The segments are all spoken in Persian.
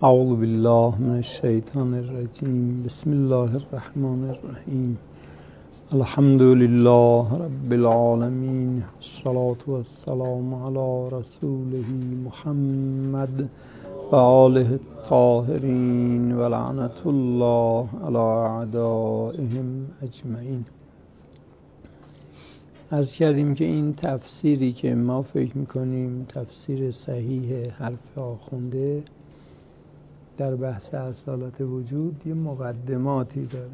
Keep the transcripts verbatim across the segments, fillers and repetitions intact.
اعوذ بالله من الشیطان الرجیم. بسم الله الرحمن الرحیم. الحمد لله رب العالمین، الصلاة والسلام علی رسوله محمد و آله الطاهرین و لعنت الله علی اعدائهم اجمعین. عرض کردیم که این تفسیری که ما فکر میکنیم تفسیر صحیح حرف آخونده در بحث اصالت وجود یه مقدماتی داره.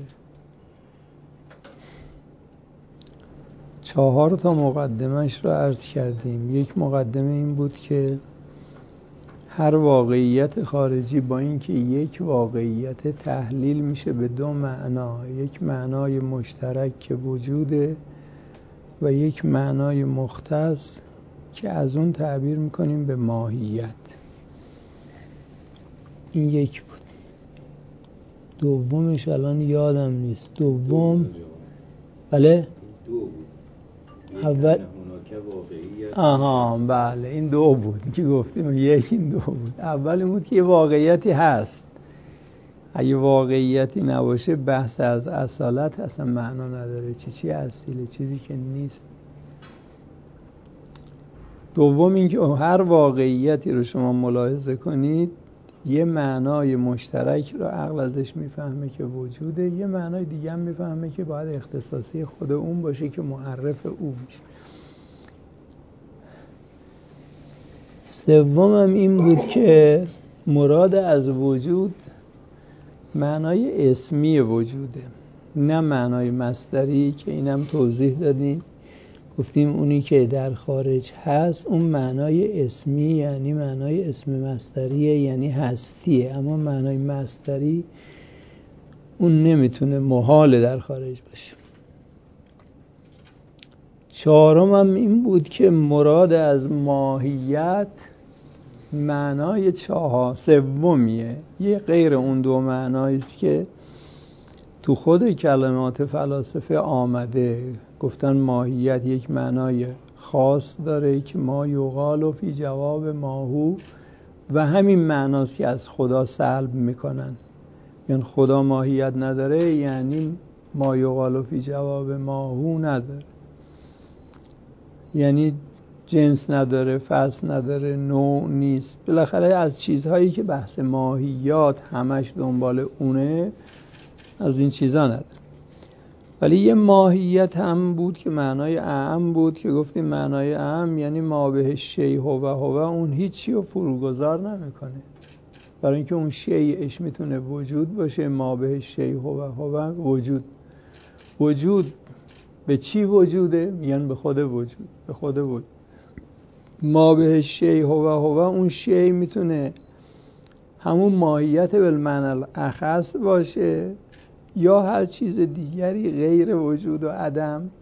چهار تا مقدمش رو عرض کردیم. یک مقدمه این بود که هر واقعیت خارجی با اینکه یک واقعیت تحلیل میشه به دو معنا، یک معنای مشترک که وجوده و یک معنای مختص که از اون تعبیر میکنیم به ماهیت. این یک بود. دومش الان یادم نیست. دوم بله اول آها بله این دو بود که گفتیم. یک این دو بود. اول این بود که یه واقعیتی هست. اگه واقعیتی نباشه بحث از اصالت اصلا معنا نداره. چی چی اصیله، چیزی که نیست. دوم این که هر واقعیتی رو شما ملاحظه کنید یه معنای مشترک رو عقل ازش میفهمه که وجوده، یه معنای دیگه هم میفهمه که باید اختصاصی خود اون باشه که معرف او میشه. سومم این بود که مراد از وجود معنای اسمی وجوده، نه معنای مصدری که اینم توضیح دادیم. گفتیم اونی که در خارج هست اون معنای اسمی یعنی معنای اسم مصدریه، یعنی هستیه، اما معنای مصدری اون نمیتونه، محاله در خارج باشه. چهارم هم این بود که مراد از ماهیت معنای چهار سومیه، یه غیر اون دو معناییست که تو خود کلمات فلاسفه آمده. گفتن ماهیت یک معنای خاص داره که ما یقال فی جواب ماهو، و همین معناست که از خدا سلب میکنن. یعنی خدا ماهیت نداره یعنی ما یقال فی جواب ماهو نداره، یعنی جنس نداره، فصل نداره، نوع نیست. بالاخره از چیزهایی که بحث ماهیات همش دنبال اونه از این چیزا نداره. ولی یه ماهیت هم بود که معنای اعم بود که گفتیم معنای اعم یعنی ما به شیء هو هو، اون هیچی رو فروگذار نمیکنه، برای اینکه اون شیءش میتونه وجود باشه. ما به شیء هو هو وجود. وجود به چی وجوده؟ میگن به خود وجود، به خود وجود. ما به شیء هو هو اون شیء میتونه همون ماهیت بالمعنی الاخص باشه یا هر چیز دیگری غیر وجود و عدم.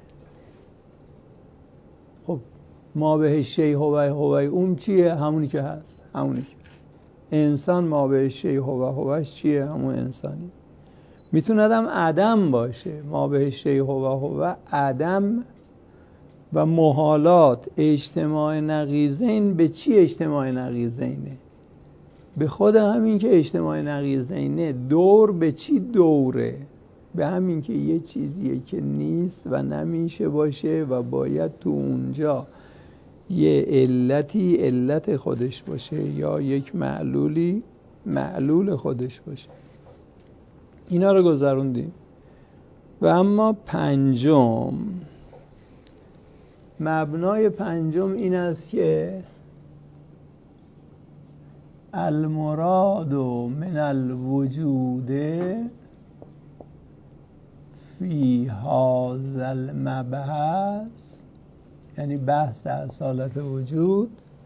خب ما به شیء هو هو اون چیه؟ همونی که هست، همونی که انسان ما به شیء هو هوش چیه؟ همون انسانی. میتونه هم عدم باشه. ما به شیء هو هو عدم و محالات اجتماع نقیضین. به چی اجتماع نقیضینه؟ به خود همین که اجتماع نقیضینه. دور به چی دوره؟ به همین که یه چیزیه که نیست و نمیشه باشه و باید تو اونجا یه علتی علت خودش باشه یا یک معلولی معلول خودش باشه. اینا رو گذروندیم. و اما پنجم، مبنای پنجم این است که المراد من الوجود فی هذا المبحث، یعنی بحث اصالت وجود.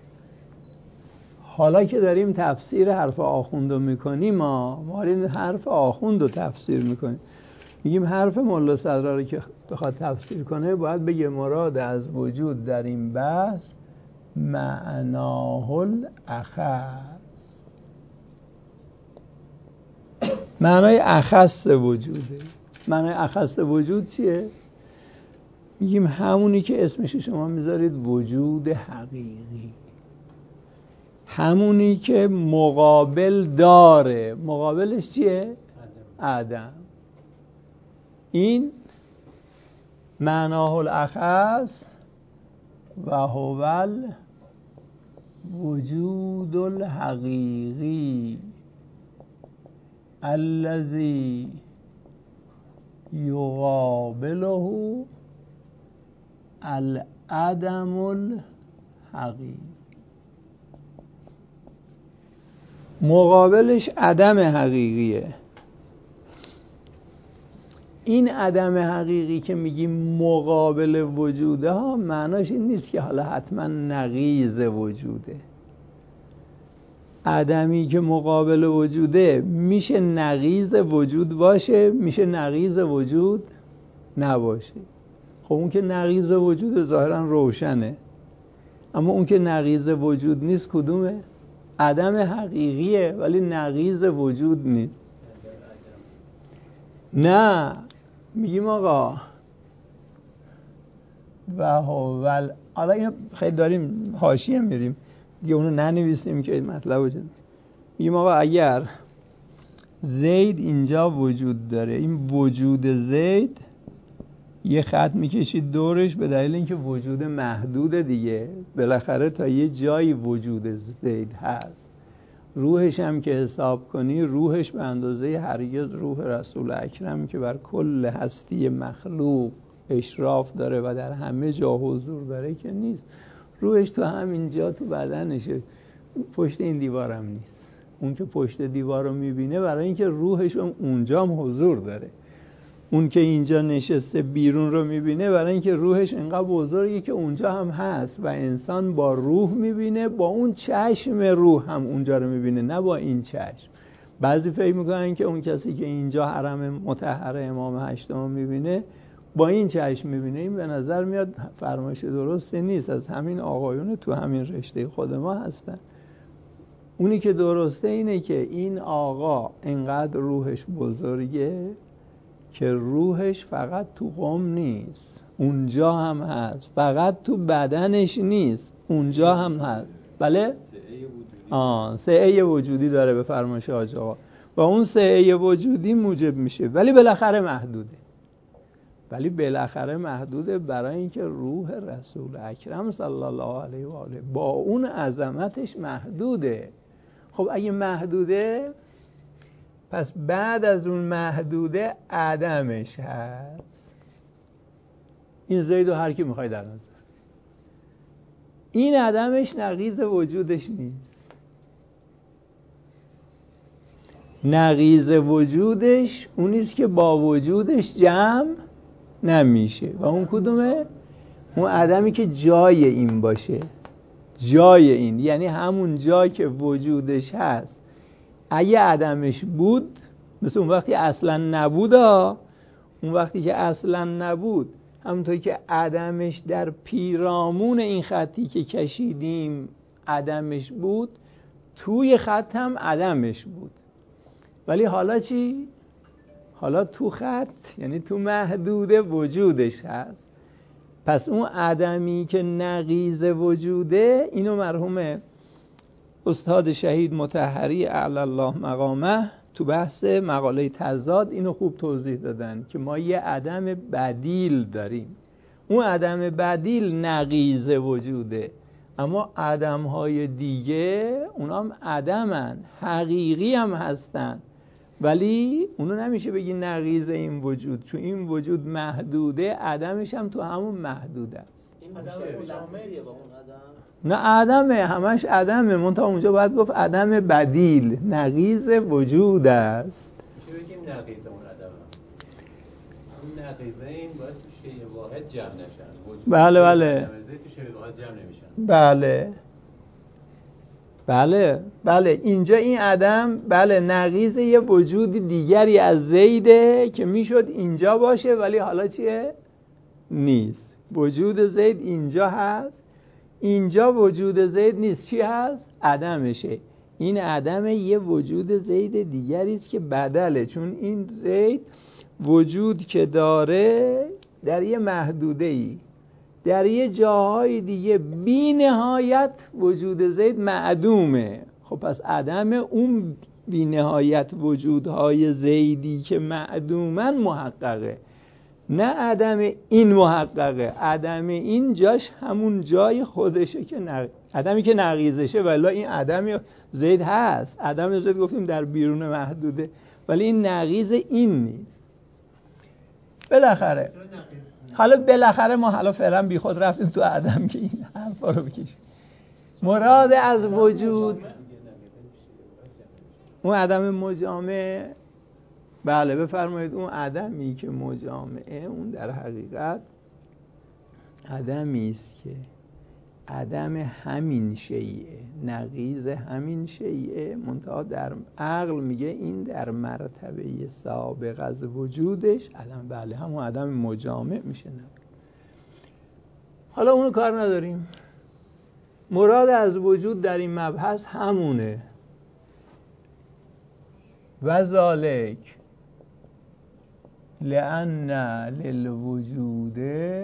حالا که داریم تفسیر حرف آخوند رو میکنیم، ما ما این حرف آخوند رو تفسیر میکنیم. میگیم حرف ملا صدرا رو که بخواد تفسیر کنه باید بگه مراد از وجود در این بحث معناه الاخص، معنای اخص وجوده. معنای اخص وجود چیه؟ میگیم همونی که اسمش شما میذارید وجود حقیقی. همونی که مقابل داره. مقابلش چیه؟ عدم. این معناه الاخص و هو الوجود الحقیقی الذی یقابله العدم الحقیقی. مقابلش عدم حقیقیه. این عدم حقیقی که میگیم مقابل وجوده ها، معناش این نیست که حالا حتما نقیض وجوده. عدمی که مقابل وجوده میشه نقیض وجود باشه، میشه نقیض وجود نباشه. خب اون که نقیض وجود ظاهرا روشنه، اما اون که نقیض وجود نیست کدومه؟ عدم حقیقیه ولی نقیض وجود نیست. نه، میگیم آقا و هو، حالا اینو خیلی داریم حاشیه میریم دیگه، اونو ننویسیم که مطلب وجود. میگیم آقا اگر زید اینجا وجود داره، این وجود زید یه خط میکشید دورش به دلیل اینکه وجود محدود دیگه، بالاخره تا یه جایی وجود زید هست. روحش هم که حساب کنی، روحش به اندازه هرگز روح رسول اکرم که بر کل هستی مخلوق اشراف داره و در همه جا حضور داره که نیست. روحش تو همین جا تو بدنشه، پشت این دیوار هم نیست. اون که پشت دیوار رو میبینه برای اینکه روحش اونجا هم حضور داره. اون که اینجا نشسته بیرون رو میبینه برای اینکه روحش اینقدر بزرگه که اونجا هم هست و انسان با روح میبینه، با اون چشم روح هم اونجا رو میبینه، نه با این چشم. بعضی فکر میکنن که اون کسی که اینجا حرم مطهر امام هشتم میبینه با این چشم میبینه. این به نظر میاد فرمایش درستی نیست. از همین آقایون تو همین رشته خود ما هستن. اونی که درسته اینه که این آقا اینقدر روحش بزرگه که روحش فقط تو قم نیست، اونجا هم هست. فقط تو بدنش نیست، اونجا هم هست. بله؟ آه سعه وجودی داره به فرمایش حاج آقا و اون سعه وجودی موجب میشه، ولی بالاخره محدوده. ولی بالاخره محدوده برای اینکه روح رسول اکرم صلی الله علیه و آله با اون عظمتش محدوده. خب اگه محدوده، پس بعد از اون محدوده عدمش هست. این زید و هر کی میخوای در نظر. این عدمش نقیض وجودش نیست. نقیض وجودش اونیست که با وجودش جمع نمیشه. و اون کدومه؟ اون عدمی که جای این باشه. جای این یعنی همون جا که وجودش هست. اگه عدمش بود، مثل اون وقتی اصلا نبود، اون وقتی که اصلا نبود، همونطور که عدمش در پیرامون این خطی که کشیدیم عدمش بود، توی خط هم عدمش بود. ولی حالا چی؟ حالا تو خط یعنی تو محدوده وجودش هست. پس اون عدمی که نقیض وجوده، اینو مرحوم استاد شهید مطهری اعلی الله مقامه تو بحث مقاله تضاد اینو خوب توضیح دادن که ما یه عدم بدیل داریم. اون عدم بدیل نقیض وجوده، اما عدم‌های دیگه اونا هم عدمن، حقیقی هم هستن، ولی اونو نمیشه بگی نقیض این وجود، چون این وجود محدوده، عدمش هم تو همون محدوده است. این عدم ملامریه با اون عدم؟ نه عدمه، همش عدمه، منتها اونجا باید گفت عدم بدیل، نقیض وجود است. میشه بگیم نقیض اون عدم. اون نقیضین باید تو شیء واحد جمع نشن. بله بله. تو شیء واحد جمع نمیشن. بله. بله بله اینجا این عدم بله نقیض یه وجود دیگری از زیده که میشد اینجا باشه، ولی حالا چیه؟ نیست. وجود زید اینجا هست، اینجا وجود زید نیست. چی هست؟ عدمشه. این عدم یه وجود زید دیگری است که بدله، چون این زید وجود که داره در یه محدوده ای در یه جاهای دیگه بی نهایت وجود زید معدومه. خب پس عدم اون بی نهایت وجودهای زیدی که معدومن محققه، نه عدم این محققه. عدم این جاش همون جای خودشه که نق... عدمی که نقیضشه، ولی این عدم زید هست. عدم زید گفتیم در بیرون محدوده، ولی این نقیض این نیست. بالاخره حالا بالاخره ما حالا فعلا بی خود رفتیم تو عدم که این حرفا رو بکشیم. مراد از وجود اون عدم مجامع، بله بفرمایید، اون عدمی که مجامعه اون در حقیقت عدمی است که عدم همین شیء، نقیض همین شیء، منتها در عقل میگه این در مرتبه سابق از وجودش عدم، بله همون عدم مجامع میشه. نه حالا اونو کار نداریم. مراد از وجود در این مبحث همونه. و ذالک لأن للوجود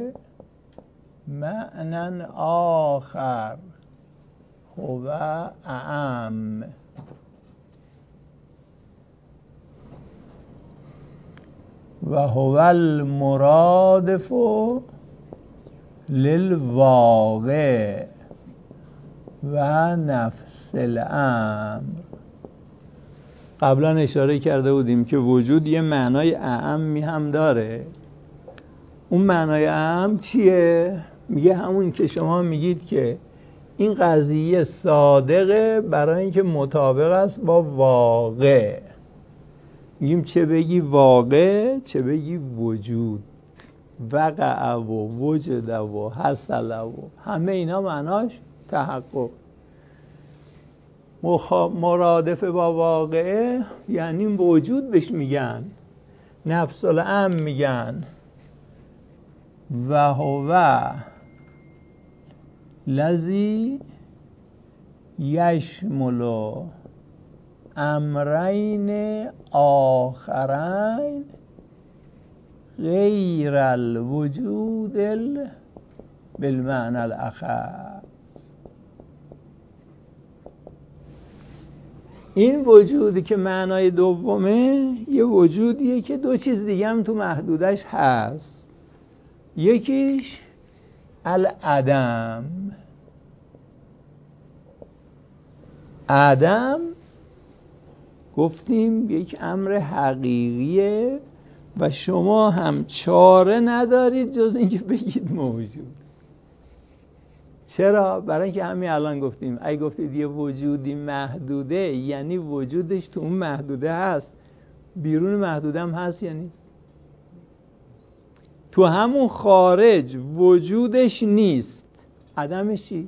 معنی آخر هو اعم و هو المرادف للواقع و نفس الامر. قبلا اشاره کرده بودیم که وجود یه معنای اعمی هم داره. اون معنای اعم چیه؟ میگه همون که شما میگید که این قضیه صادقه برای اینکه مطابق است با واقع. میگیم چه بگی واقع، چه بگی وجود. وقع و وجد و حصل و همه اینا معناش تحقق. مرادف با واقعه یعنی وجود بهش میگن، نفس الامر میگن. و هو لذی یشمل امرین آخرین غیر الوجود بالمعنى الاخر. این وجودی که معنای دومه یه وجودیه که دو چیز دیگه هم تو محدودش هست. یکیش العدم. عدم گفتیم یک امر حقیقیه و شما هم چاره ندارید جز اینکه بگید موجود. چرا؟ برای اینکه همین الان گفتیم اگه گفتید یه وجودی محدوده یعنی وجودش تو اون محدوده هست، بیرون محدوده هم هست یا نیست؟ تو همون خارج وجودش نیست، عدمش چی؟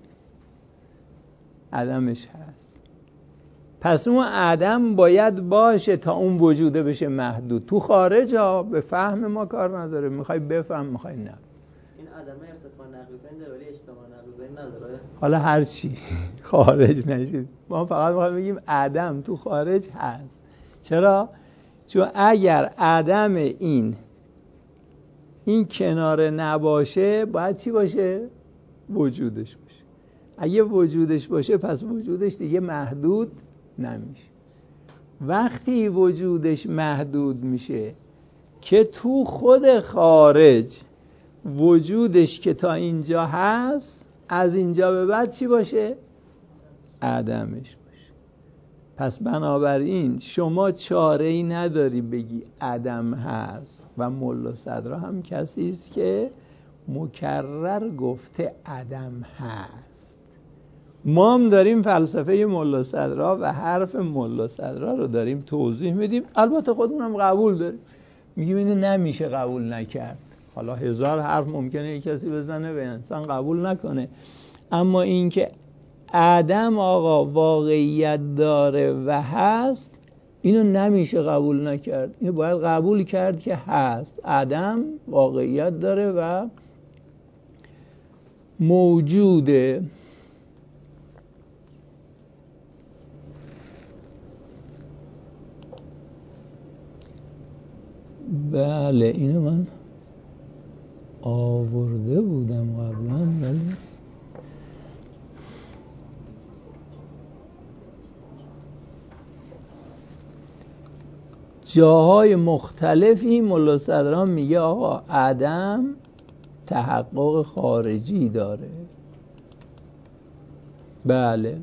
عدمش هست. پس اون عدم باید باشه تا اون وجوده بشه محدود. تو خارج ها به فهم ما کار نداره، میخوای بفهم میخوای نه. این عدم ارتفاع نقیضین داره ولی اجتماع نقیضین نداره. حالا هر چی خارج نشید، ما فقط میخوایم بگیم عدم تو خارج هست. چرا؟ چون اگر عدم این این کنار نباشه باید چی باشه؟ وجودش باشه. اگه وجودش باشه پس وجودش دیگه محدود نمیشه. وقتی وجودش محدود میشه که تو خود خارج وجودش که تا اینجا هست از اینجا به بعد چی باشه؟ عدمش باشه. پس بنابراین شما چاره‌ای نداری بگی عدم هست و ملا صدرا هم کسی است که مکرر گفته عدم هست. ما هم داریم فلسفه ملا صدرا و حرف ملا صدرا رو داریم توضیح میدیم، البته خودمونم قبول داریم، میگیم اینو نمیشه قبول نکرد. حالا هزار حرف ممکنه یک کسی بزنه و انسان قبول نکنه، اما این که عدم آقا واقعیت داره و هست اینو نمیشه قبول نکرد. اینو باید قبول کرد که هست، عدم واقعیت داره و موجوده. بله اینو من آورده بودم قبلا. جاهای مختلفی ملا صدران میگه آقا عدم تحقق خارجی داره. بله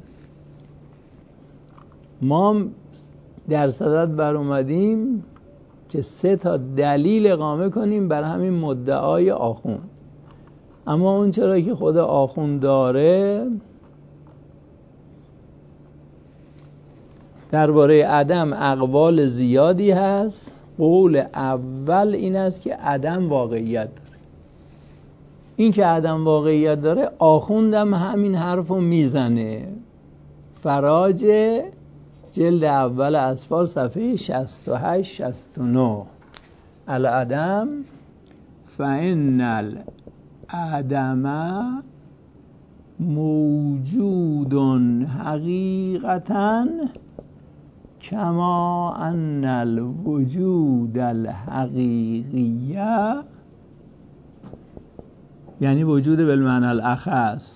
ما در صدد بر اومدیم که سه تا دلیل اقامه کنیم بر همین مدعای آخوند. اما اون چرا که خود آخوند داره درباره عدم اقوال زیادی هست. قول اول این است که عدم واقعیت داره. این که عدم واقعیت داره آخوندم همین حرفو میزنه. فراج جلد اول اسفار صفحه شصت و هشت شصت و نه العدم فإن العدم موجود حقیقتاً کما ان الوجود الحقیقیه، یعنی وجود بالمعنی الاخص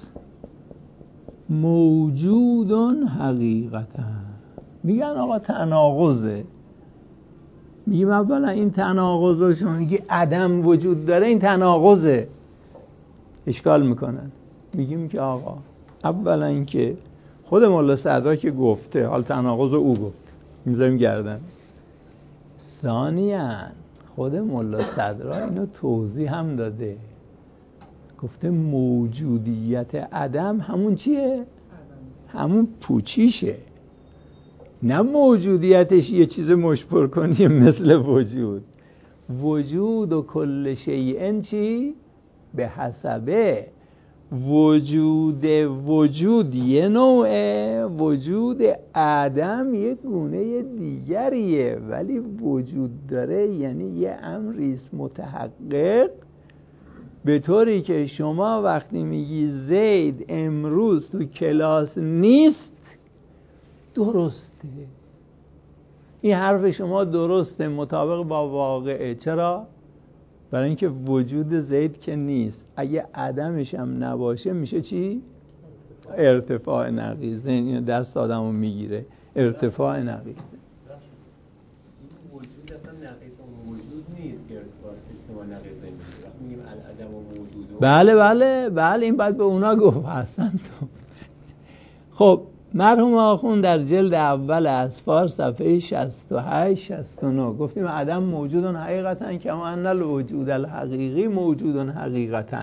موجود حقیقتا. میگن آقا تناقضه. میگیم اولا این تناقضه، شما میگی عدم وجود داره، این تناقضه. اشکال میکنن. میگیم که آقا اولا این که خود ملا صدرا که گفته، حال تناقض او گفت میذاریم گردن. ثانیاً خود ملا صدرا اینو توضیح هم داده، گفته موجودیت عدم همون چیه؟ همون پوچیشه، نه موجودیتش یه چیز مشبر کنی مثل وجود. وجود و کل شیئن چی؟ به حسبه. وجود وجود یه نوعه، وجود عدم یه گونه دیگریه. ولی وجود داره یعنی یه امریست متحقق، به طوری که شما وقتی میگی زید امروز تو کلاس نیست درسته، این حرف شما درسته، مطابق با واقعه. چرا؟ برای اینکه وجود زید که نیست، اگه عدمش هم نباشه میشه چی؟ ارتفاع نقیضه. این دست آدمو میگیره، ارتفاع نقیضه. این وجود اصلا نقیض وجود نیست که ارتفاع اجتماع نقیضه میگیره. وقتی میگیم العدم و موجود، بله بله بله این باید به اونا گفت. هستن تو. خب مرحوم آخوند در جلد اول اسفار صفحه شصت و هشت شصت و نه گفتیم عدم موجود حقیقتا کما ان الوجود الحقیقی موجود حقیقتا.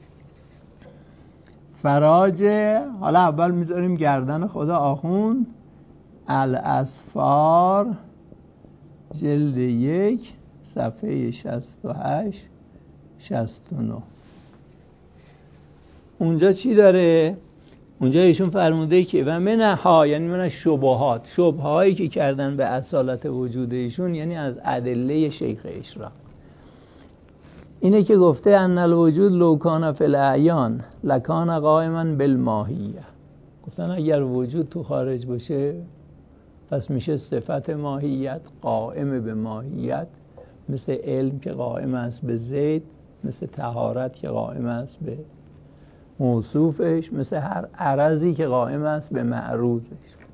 فراج، حالا اول میذاریم گردن خدا آخوند، الاسفار جلد یک صفحه شصت و هشت شصت و نه. اونجا چی داره؟ اونجا ایشون فرموده که و منها، یعنی من شبهات، شبه هایی که کردن به اصالت وجود ایشون، یعنی از ادله شیخ اشراق، اینه که گفته ان الوجود لو کان فی الاعیان لکان قائما بالماهیه. گفتن اگر وجود تو خارج باشه پس میشه صفت ماهیت، قائم به ماهیت، مثل علم که قائم است به زید، مثل طهارت که قائم است به موصوفش، مثل هر عرضی که قائم است به معروضش.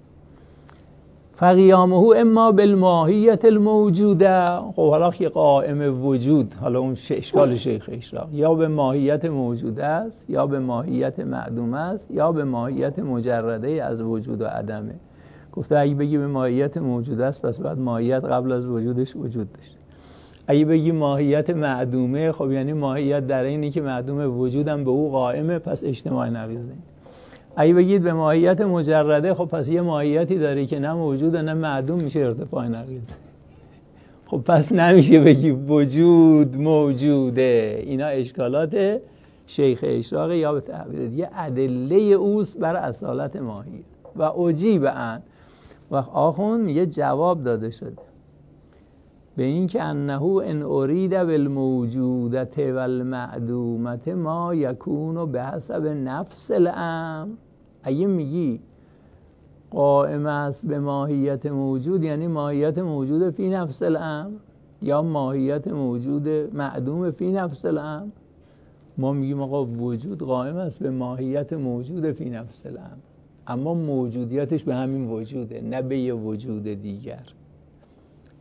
فقیامه اما بالماهیت الموجوده. خب حالا که قائم وجود، حالا اون اشکال شیخ اشراق، یا به ماهیت موجوده است، یا به ماهیت معدوم است، یا به ماهیت مجرده از وجود و عدمه. گفته اگه بگی به ماهیت موجوده است پس بعد ماهیت قبل از وجودش وجود داشته. اگه بگی ماهیت معدومه، خب یعنی ماهیت در اینی که معدوم وجودم به او قائمه، پس اجتماع نقیضه. اگه بگید به ماهیت مجرده، خب پس یه ماهیتی داری که نه موجوده نه معدوم، میشه ارتفاع نقیضه. خب پس نمیشه بگی وجود موجوده. اینا اشکالات شیخ اشراق، یا به تعبیر دیگه ادله اوست بر اصالت ماهیت. و عجیب ان و آخوند میگه جواب داده شده به این که انه ان ارید بالموجودت والمعدومت ما یکون به حسب نفس الامر. اگه میگی قائم است به ماهیت موجود، یعنی ماهیت موجود فی نفس الامر، یا ماهیت موجود معدوم فی نفس الامر. ما میگیم آقا وجود قائم است به ماهیت موجود فی نفس الامر، اما موجودیتش به همین وجوده، نه به یه وجود دیگر.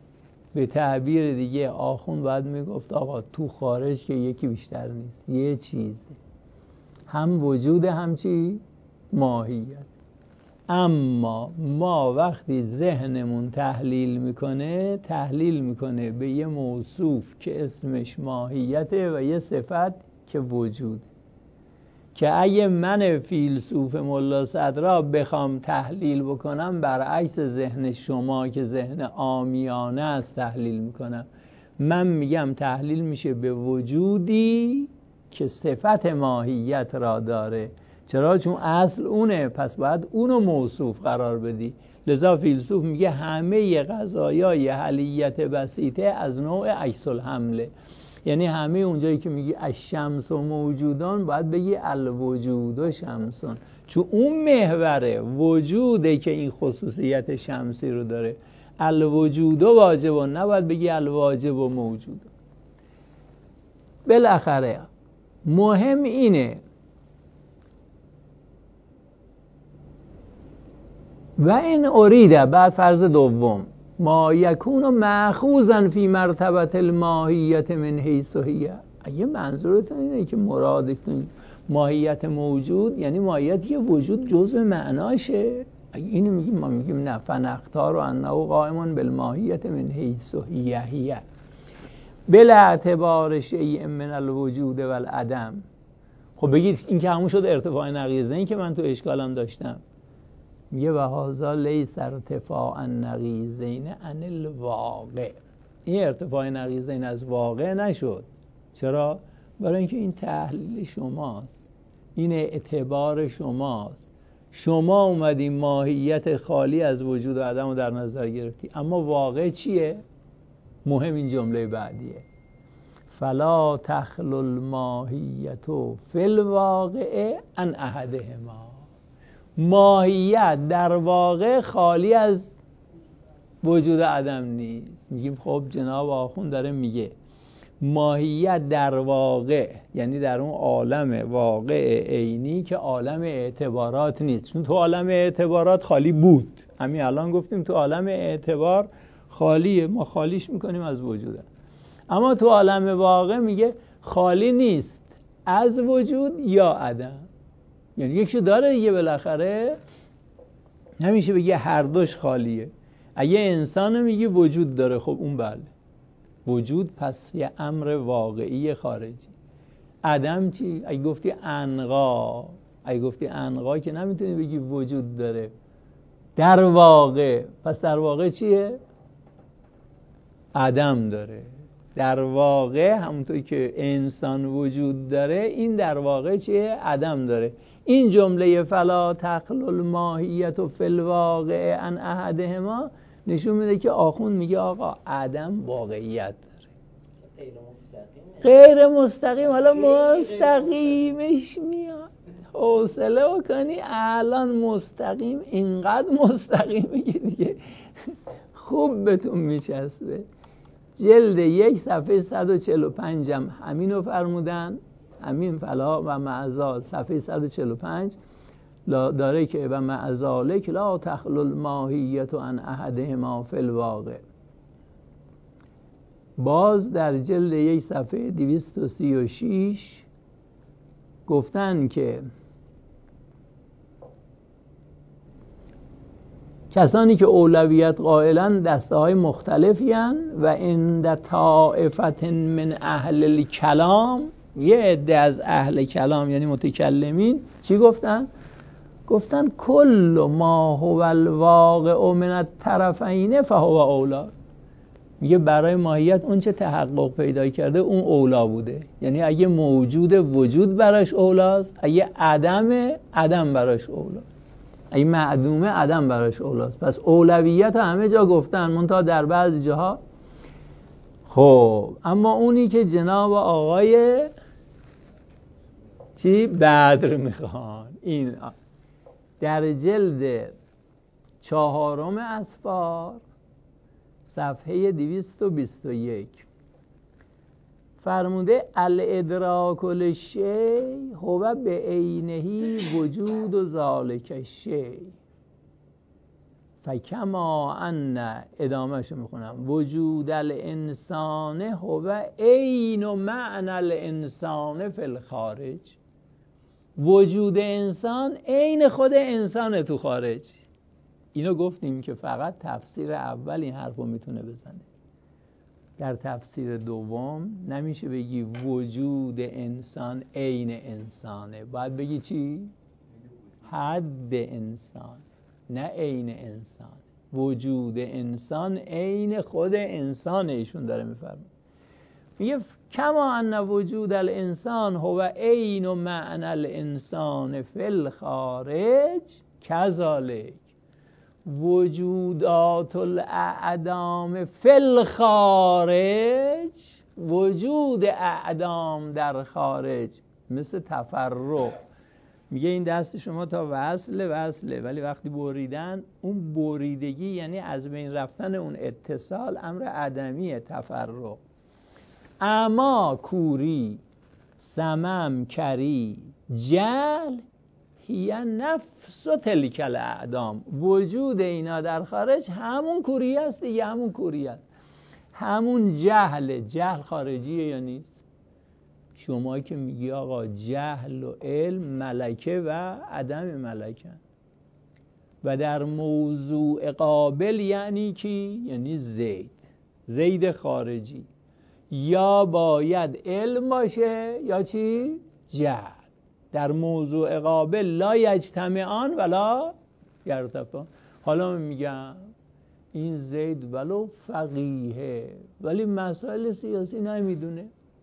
به تعبیر دیگه آخوند باید میگفت آقا تو خارج که یکی بیشتر نیست، یه چیزه، هم وجود هم چی؟ ماهیت. اما ما وقتی ذهنمون تحلیل میکنه تحلیل میکنه به یه موصوف که اسمش ماهیته و یه صفت که وجود، که اگه من فیلسوف ملا صدرا بخوام تحلیل بکنم برعکس ذهن شما که ذهن عامیانه است تحلیل میکنم. من میگم تحلیل میشه به وجودی که صفت ماهیت را داره. چرا؟ چون اصل اونه، پس باید اونو موصوف قرار بدی. لذا فیلسوف میگه همه قضایای حلیت بسیطه از نوع عکس الحمله، یعنی همه اونجایی که میگی الشمس و موجودان باید بگی الوجود و شمسون، چون اون محوره وجوده که این خصوصیت شمسی رو داره. الوجود و واجبان نباید بگی الواجب و موجود. بالاخره مهم اینه و این اریده بعد فرض دوم ما یکون مأخوذا فی مرتبه الماهیت من حیث هی. اگه منظورتون اینه که مرادتون ماهیت موجود یعنی ماهیت یه وجود جزء معناشه، اگه اینو میگیم ما میگیم نه، فنختار و انه قائم بالماهیت من حیث هی هی بلا اعتبار شیء من الوجود و العدم. خب بگید این که همون شد ارتفاع نقیضین که من تو اشکالم داشتم. میگه و هذا لیس ارتفاع النقیضین عن الواقع. این ارتفاع نقیضین از واقع نشد. چرا؟ برای اینکه این تحلیل شماست، این اعتبار شماست. شما اومدی ماهیت خالی از وجود و عدم رو در نظر گرفتی، اما واقع چیه؟ مهم این جمله بعدیه فلا تخلو الماهیت فی الواقع عن احدهما. ماهیت در واقع خالی از وجود عدم نیست. میگیم خب جناب آخوند داره میگه ماهیت در واقع یعنی در اون عالم واقع عینی که عالم اعتبارات نیست، چون تو عالم اعتبارات خالی بود. همین الان گفتیم تو عالم اعتبار خالیه، ما خالیش میکنیم از وجود. اما تو عالم واقع میگه خالی نیست از وجود یا عدم، یعنی یکشو داره دیگه. بالاخره نمیشه بگه هر دوش خالیه. اگه انسان میگی وجود داره، خب اون بله وجود، پس یه امر واقعی خارجی. عدم چی؟ اگه گفتی انقا، اگه گفتی انقا که نمیتونی بگی وجود داره در واقع، پس در واقع چیه؟ عدم داره. در واقع همونطور که انسان وجود داره، این در واقع چیه؟ عدم داره. این جمله فلا تخلو الماهیت فی الواقع عن احدهما نشون میده که آخوند میگه آقا عدم واقعیت داره. غیر مستقیم. حالا مستقیمش میاد، حوصله بکنی الان مستقیم اینقدر مستقیمه که دیگه خوب بهتون میچسبه. جلد یک صفحه صد و چهل و پنج هم همینو فرمودن، همین فلا و معزال صفحه صد و چهل و پنج داره که و معزالک لا تخلو الماهیت عن احدهما فی الواقع. باز در جلد یک صفحه دویست و سی و شش گفتن که کسانی که اولویت قائلن دسته های مختلفی هن و عند طائفة من اهل الکلام، یه عده از اهل کلام یعنی متکلمین چی گفتن؟ گفتن کل ما هو الواقع من الطرفین فهو اولا. میگه برای ماهیت اون چه تحقق پیدا کرده اون اولا بوده. یعنی اگه موجود وجود براش اولاست، اگه عدم عدم براش اولاست، اگه معدومه عدم براش اولاست. پس اولویت همه جا گفتن، منتها در بعضی جاها. خب اما اونی که جناب آقای چی بدر میخوان، این در جلد چهارم اسفار صفحه دویست و بیست و یک فرموده الادراک للشیء هو بعینه وجود و ذالک الشیء فکما ان ادامهشو میخونم وجود الانسان هو عین و معنی الانسان فی الخارج. وجود انسان عین خود انسان تو خارج. اینو گفتیم که فقط تفسیر اول این حرفو میتونه بزنه. در تفسیر دوم نمیشه بگی وجود انسان عین انسانه، باید بگی چی؟ حد انسان، نه عین انسان. وجود انسان عین خود انسان ایشون داره میفرمه. میگه کما ان وجود الانسان هو عین و معنی الانسان فی الخارج کذالک وجودات الاعدام فی الخارج. وجود اعدام در خارج مثل تفرق. میگه این دست شما تا وصله وصله، ولی وقتی بریدن اون بریدگی یعنی از بین رفتن اون اتصال امر عدمی تفرق. اما کوری، سمم، کری، جهل هی نفس و تلک الاعدام. وجود اینا در خارج همون کوری است دیگه، همون کوری است، همون جهل. جهل خارجیه یا نیست؟ شما که میگی آقا جهل و علم ملکه و عدم ملکن، و در موضوع قابل یعنی کی؟ یعنی زید، زید خارجی. یا باید علم باشه یا چی؟ جهل. در موضوع قابل لا یجتمعان ولا یرتفعان. حالا من میگم این زید ولو فقیهه ولی مسائل سیاسی نمیدونه.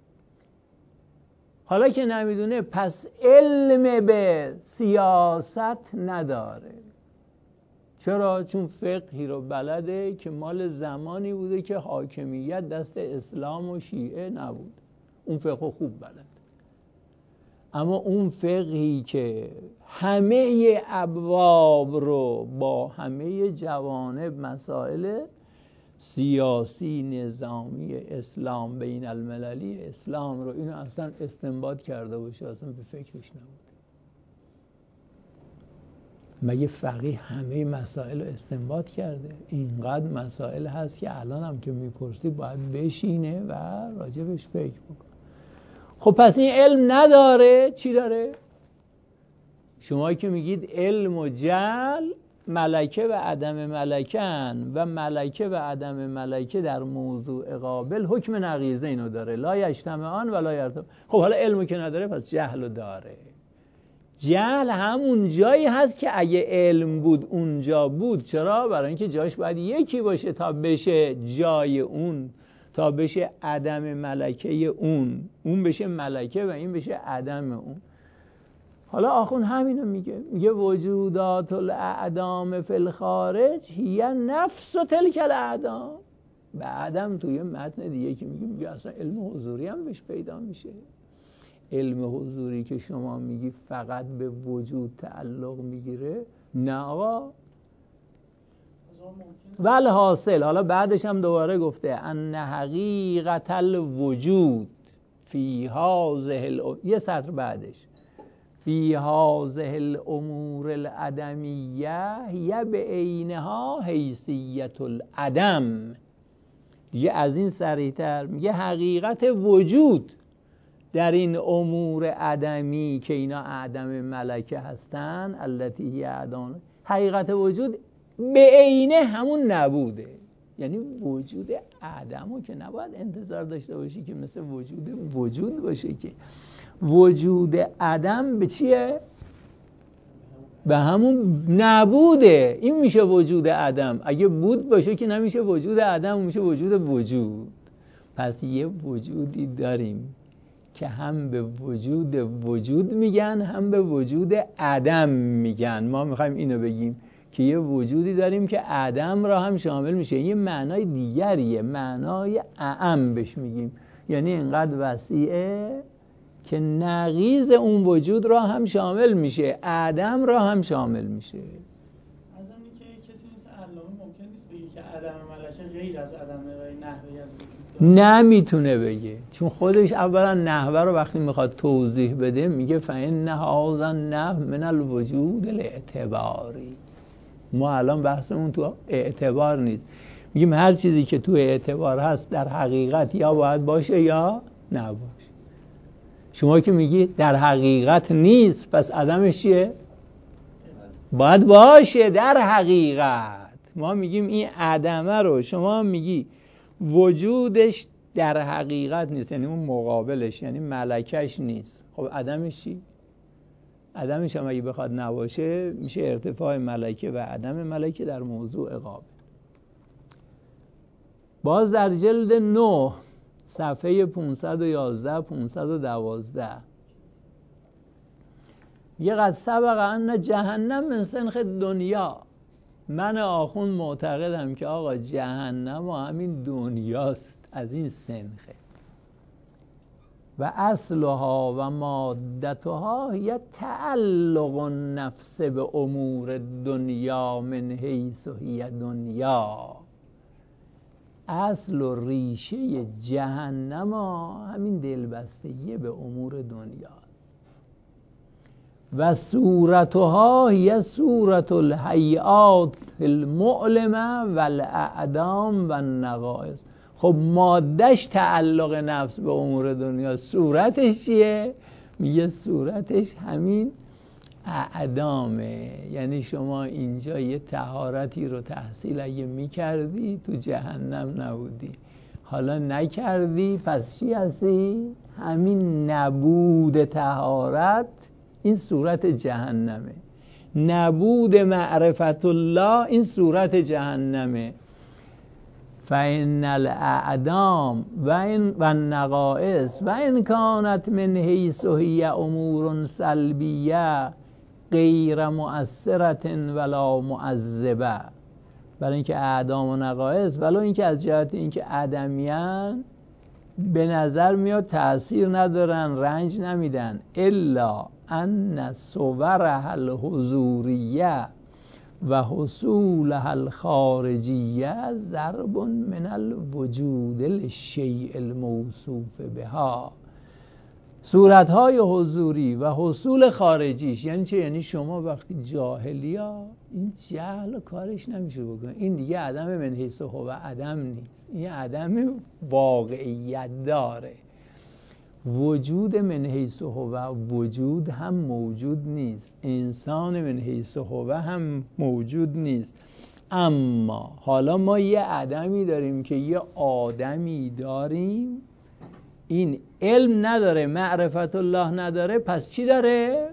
حالا که نمیدونه پس علم به سیاست نداره. چرا؟ چون فقهی رو بلده که مال زمانی بوده که حاکمیت دست اسلام و شیعه نبود. اون فقه خوب بلد. اما اون فقهی که همه ابواب رو با همه جوانب مسائل سیاسی نظامی اسلام بین المللی اسلام رو اینو اصلا استنباط کرده باشه، اصلا به فکرش نبود. مگه فقیه همه مسائل رو استنباط کرده؟ اینقدر مسائل هست که الان هم که میپرسی باید بشینه و راجبش فکر بکنه. خب پس این علم نداره، چی داره؟ شما که میگید علم و جهل ملکه و عدم ملکن و ملکه و عدم ملکه در موضوع قابل حکم نقیضه اینو داره، لا یجتمعان ولا یرتفعان. خب حالا علمو که نداره پس جهلو داره. جهل همون جایی هست که اگه علم بود اونجا بود. چرا؟ برای اینکه جاش باید یکی باشه تا بشه جای اون، تا بشه عدم ملکه اون، اون بشه ملکه و این بشه عدم اون. حالا آخون همینو میگه، میگه وجودات الاعدام فی الخارج هی نفس و تلک الاعدام. بعدم توی متن دیگه که میگه میگه اصلا علم حضوری هم بهش پیدا میشه. علم حضوری که شما میگی فقط به وجود تعلق میگیره، نه آقا. ولی حاصل حالا بعدش هم دوباره گفته ان حقیقت الوجود فی هذه ال... یه سطر بعدش فی هذه الامور العدمیه یا به عینها حیثیت العدم. دیگه از این صریح‌تر میگه حقیقت وجود در این امور عدمی که اینا عدم ملکه هستن، التی هی عدم، حقیقت وجود به عینه همون نبوده. یعنی وجود عدمو که نباید انتظار داشته باشی که مثل وجود وجود باشه، که وجود عدم به چیه؟ به همون نبوده. این میشه وجود عدم. اگه بود باشه که نمیشه وجود عدم، میشه وجود وجود. پس یه وجودی داریم که هم به وجود وجود میگن هم به وجود عدم میگن. ما میخوایم اینو بگیم که یه وجودی داریم که عدم را هم شامل میشه. یه معنای دیگریه، معنای اعم بهش میگیم، یعنی اینقدر وسیعه که نقیض اون وجود را هم شامل میشه، عدم را هم شامل میشه. از همین که کسی مثل علامه ممکن نیست بگه که عدم ملکه غیر از عدم نحوی از وجود داره. نمیتونه بگه، چون خودش اولا نحوه رو وقتی میخواد توضیح بده میگه فإن هذا النحو من الوجود الاعتباری. ما الان بحثمون تو اعتبار نیست، میگیم هر چیزی که تو اعتبار هست در حقیقت یا باید باشه یا نباشه. شما که میگی در حقیقت نیست، پس عدمش چیه؟ باید باشه در حقیقت. ما میگیم این عدمه رو، شما میگی وجودش در حقیقت نیست، یعنی اون مقابلش، یعنی ملکش نیست. خب عدمش چی؟ عدمش هم اگه بخواد نباشه میشه ارتفاع ملکه و عدم ملکه در موضوع قابل. باز در جلد نه صفحه پانصد و یازده پانصد و دوازده یه قد سبق ان جهنم من سنخ دنیا. من آخوند معتقدم که آقا جهنم و همین دنیاست، از این سنخه. و اصلها و مادتها یا تعلق النفس به امور دنیا من حیث هی دنیا. اصل و ریشه جهنم همین دلبستگی به امور دنیاست. و صورتها هی صورت الهیئات المؤلمه و الاعدام و النقائص. خب مادهش تعلق نفس به امور دنیا، صورتش چیه؟ میگه صورتش همین اعدامه. یعنی شما اینجا یه طهارتی رو تحصیل اگه میکردی تو جهنم نبودی، حالا نکردی، پس چی هستی؟ همین نبود طهارت، این صورت جهنمه. نبود معرفت الله، این صورت جهنمه. فإن الاعدام و النقائص و ان كانت من حیث هی امور سلبیه غیر مؤثرة ولا معذبه. برای اینکه اعدام و نقائص ولو اینکه از جهت اینکه عدمیان به نظر میاد تأثیر ندارن، رنج نمیدن، الا ان صورها الحضوریه و حصولها الخارجیه ضرب من الوجود للشیء الموصوف بها. صورتهای حضوری و حصول خارجیش یعنی چه؟ یعنی شما وقتی جاهلی ها این جهل کارش نمیشه بکنه. این دیگه عدم من حیث هو عدم نیست، این عدم واقعیت داره. وجود من حیث هو وجود هم موجود نیست، انسان من حیث هو هم موجود نیست. اما حالا ما یه عدمی داریم که یه آدمی داریم، این علم نداره، معرفت الله نداره، پس چی داره؟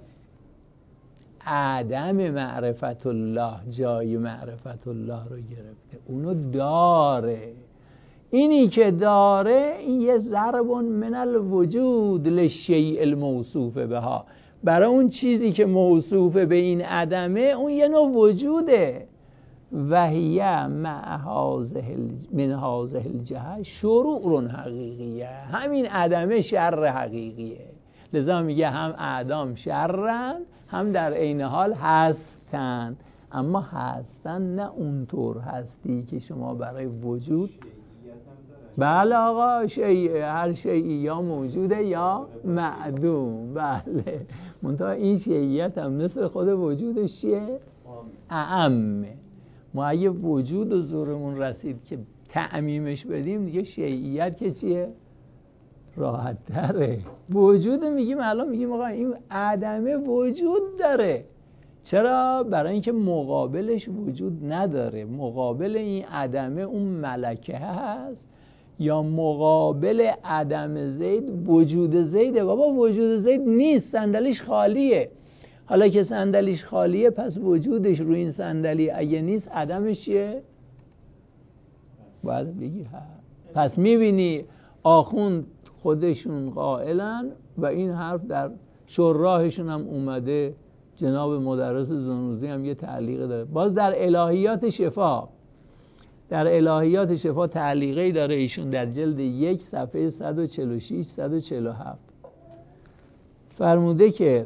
عدم معرفت الله جای معرفت الله رو گرفته، اونو داره. اینی که داره این یه ضرب من الوجود للشیء الموصوف بها. برای اون چیزی که موصوف به این عدمه اون یه نوع وجوده. و هی مع هذه من هذه الجهه شرور حقیقیه. همین عدمه شر حقیقیه. لذا میگه هم اعدام شرن هم در عین حال هستن، اما هستن نه اونطور هستی که شما برای وجود. بله آقا، شیء، هر شیئی یا موجوده یا معدوم. بله، منتها این شیعیت هم مثل خود وجودش چیه؟ اعمه. ما اگه وجود و زورمون رسید که تعمیمش بدیم دیگه شیعیت که چیه؟ راحت تره. وجود میگیم الان میگیم آقا این عدمه وجود داره. چرا؟ برای اینکه مقابلش وجود نداره. مقابل این عدمه اون ملکه هست، یا مقابل عدم زید وجود زیده. بابا وجود زید نیست، صندلیش خالیه. حالا که صندلیش خالیه پس وجودش روی این صندلی اگه نیست عدمش چیه؟ باید بگی ها. پس میبینی آخوند خودشون قائلن و این حرف در شراحشون هم اومده. جناب مدرس زنوزی هم یه تعلیق داره. باز در الهیات شفا، در الهیات شفا تعلیقی داره ایشون در جلد یک صفحه صد و چهل و شش صد و چهل و هفت فرموده که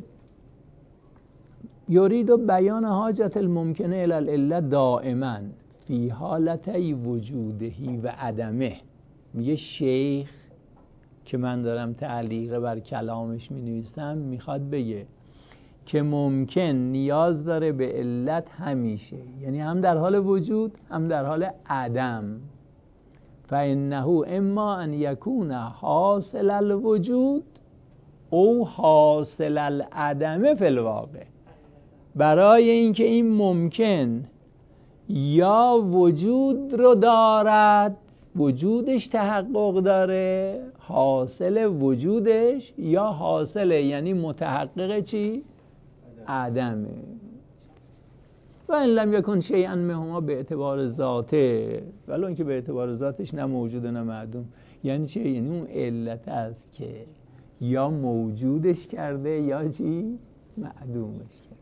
یرید و بیان حاجت الممکنه الی العله دائما فی حالتی وجودهی و عدمه. میگه شیخ که من دارم تعلیق بر کلامش می نویسم میخواد بگه که ممکن نیاز داره به علت همیشه، یعنی هم در حال وجود هم در حال عدم. فإنه اما ان یکون حاصل الوجود او حاصل العدم فی الواقع. برای اینکه این ممکن یا وجود رو دارد، وجودش تحقق داره، حاصل وجودش، یا حاصل یعنی متحقق چی؟ عدمه. و این لم یکن شیئا منهما به اعتبار ذاته، ولی اینکه به اعتبار ذاتش نه موجود نه معدوم. یعنی چی؟ یعنی اون علت است که یا موجودش کرده یا چی؟ معدومش کرده.